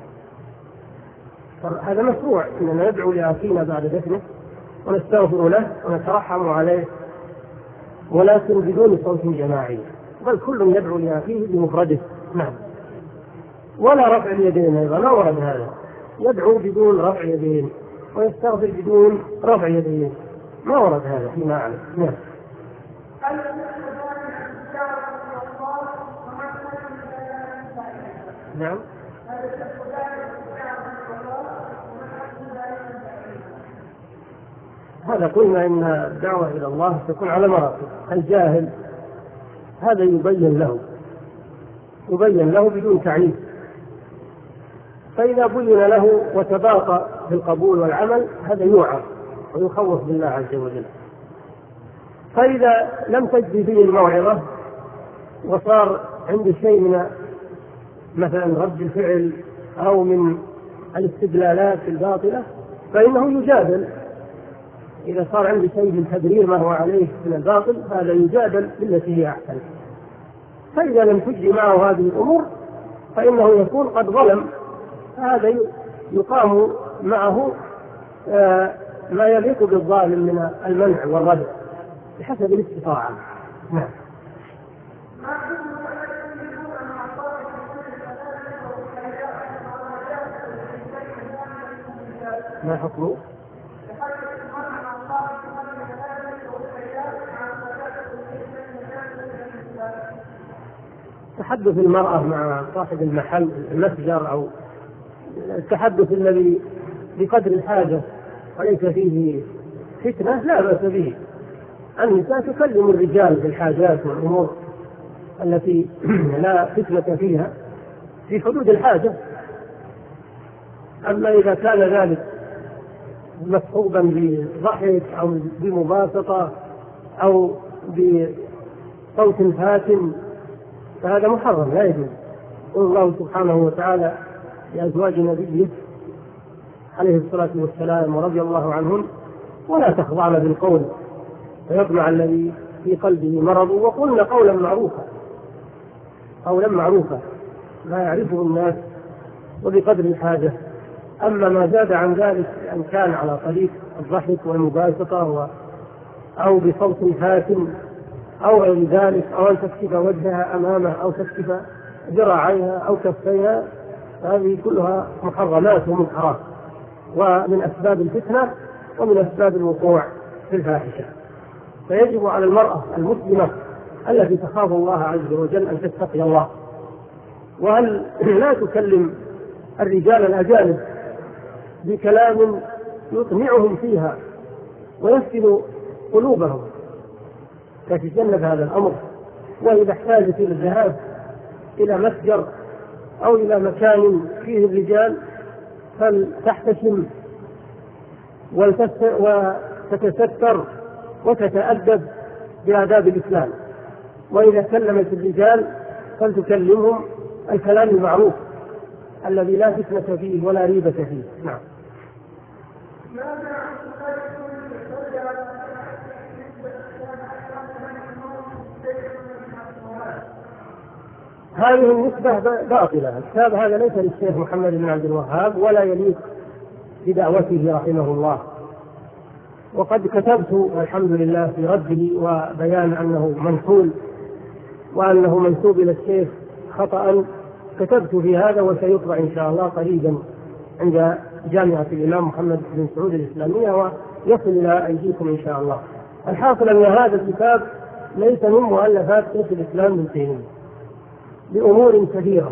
هذا مشروع إننا ندعو لأخينا بعد دفنه ونستغفر له ونترحم عليه، ولكن بدون صوت جماعي، بل كل يدعو لأخيه بمفرده. نعم. ولا رفع اليدين أيضا، لا ورد هذا، يدعو بدون رفع يدين ويستغفر بدون رفع يدين، ما ورد هذا فيما أعلم. نعم. نعم. هذا قلنا إن الدعوة إلى الله تكون على مراتب. الجاهل هذا يبين له يبين له بدون تعريف، فإذا بين له وتباطأ في القبول والعمل هذا يوعظ ويخوف بالله عز وجل. فإذا لم تجد فيه الموعظة وصار عنده شيء من مثلا رد الفعل أو من الاستدلالات الباطلة فإنه يجادل. إذا صار عنده شيء من تبرير ما هو عليه من الباطل هذا يجادل بالتي هي أحسن. فإذا لم تجد معه هذه الأمور فإنه يكون قد ظلم، هذا يقام معه ما يليق بالظالم من المنع والرد بحسب الاستطاعة. نعم. ما حكمه؟ تحدث المرأة مع صاحب المحل المتجر أو التحدث الذي بقدر الحاجة وليس فيه فتنة لا بأس به. النساء تكلم الرجال في الحاجات والأمور التي لا فتنة فيها في حدود الحاجة. أما إذا كان ذلك مصحوبا بضحك أو بمباسطة أو بصوت فاتن فهذا محرم لا يجوز. قال الله سبحانه وتعالى لأزواج نبيه عليه الصلاة والسلام ورضي الله عنهم: ولا تخضعن بالقول فيطمع الذي في قلبه مرض وقلن قولا معروفا. قولا معروفا لا يعرفه الناس وبقدر الحاجة. أما ما زاد عن ذلك أن كان على طريق الضحك والمباسطة أو بصوت فاتن أو غير ذلك، أو أن تكشف وجهها أمامه أو تكشف ذراعيها أو كفيها، هذه كلها محرمات ومنكرات ومن أسباب الفتنة ومن أسباب الوقوع في الفاحشة. فيجب على المرأة المسلمة التي تخاف الله عز وجل أن تتقي الله، وأن لا تكلم الرجال الأجانب بكلام يطمعهم فيها ويفتن قلوبهم، فتتجنب هذا الأمر. وإذا احتاجت إلى الذهاب إلى متجر أو إلى مكان فيه الرجال فلتحتشم وتتستر وتتأدب بآداب الإسلام. وإذا كلمت الرجال فلتكلمهم الكلام المعروف الذي لا فتنة فيه ولا ريبة فيه. نعم. هذه النسبة باطلة. الكتاب هذا ليس للشيخ محمد بن عبد الوهاب ولا يليق بدعوته رحمه الله. وقد كتبت الحمد لله في رده وبيان أنه منحول وأنه منسوب إلى الشيخ خطأ، كتبت في هذا وسيطبع إن شاء الله قريبا عند جامعة الإمام محمد بن سعود الإسلامية ويصل إلى أيديكم إن شاء الله. الحاصل أن هذا الكتاب ليس من مؤلفات شيخ الإسلام ابن تيمية بأمور كثيرة،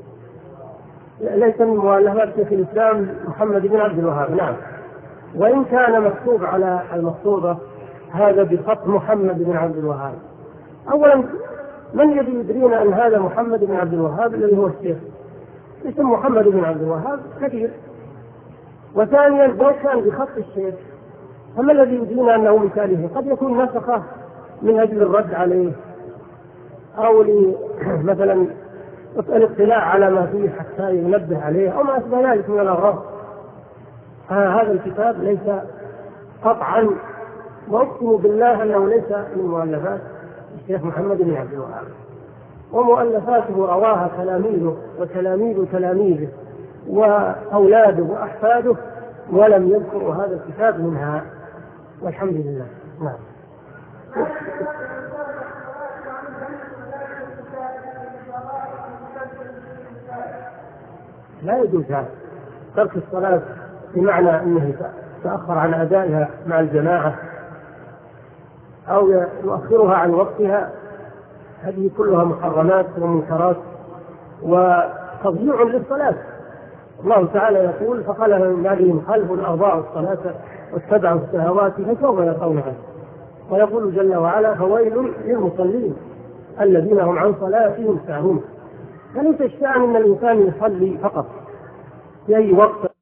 ليس من مؤلفات شيخ الإسلام محمد بن عبد الوهاب. نعم، وإن كان مكتوب على المخطوطة هذا بخط محمد بن عبد الوهاب. أولا من الذي يدرينا أن هذا محمد بن عبد الوهاب الذي هو الشيخ؟ اسم محمد بن عبد الوهاب كثير. وثانيا لو كان بخط الشيخ فما الذي يدرينا أنه من تأليفه؟ قد يكون نسخه من أجل الرد عليه أو مثلا الاطلاع على ما فيه حتى ينبه عليه أو ما أشبه ذلك من الأغراض. هذا الكتاب ليس قطعا، وأقسم بالله أنه ليس من مؤلفات الشيخ محمد بن عبد الوهاب، ومؤلفاته رواها تلاميذه وتلاميذ تلاميذه وأولاده وأحفاده، ولم يذكروا هذا الكتاب منها، والحمد لله. نعم. لا يجوز هذا ترك الصلاة بمعنى أنه تأخر عن أدائها مع الجماعة أو يؤخرها عن وقتها، هذه كلها محرمات ومنكرات وتضييع للصلاة. الله تعالى يقول: فخلف من بعدهم خلف أضاعوا الصلاة واتبعوا الشهوات فسوف يلقونها. ويقول جل وعلا: فويل للمصلين الذين هم عن صلاتهم ساهون. فليس الشأن أن الإنسان يصلي فقط في أي وقت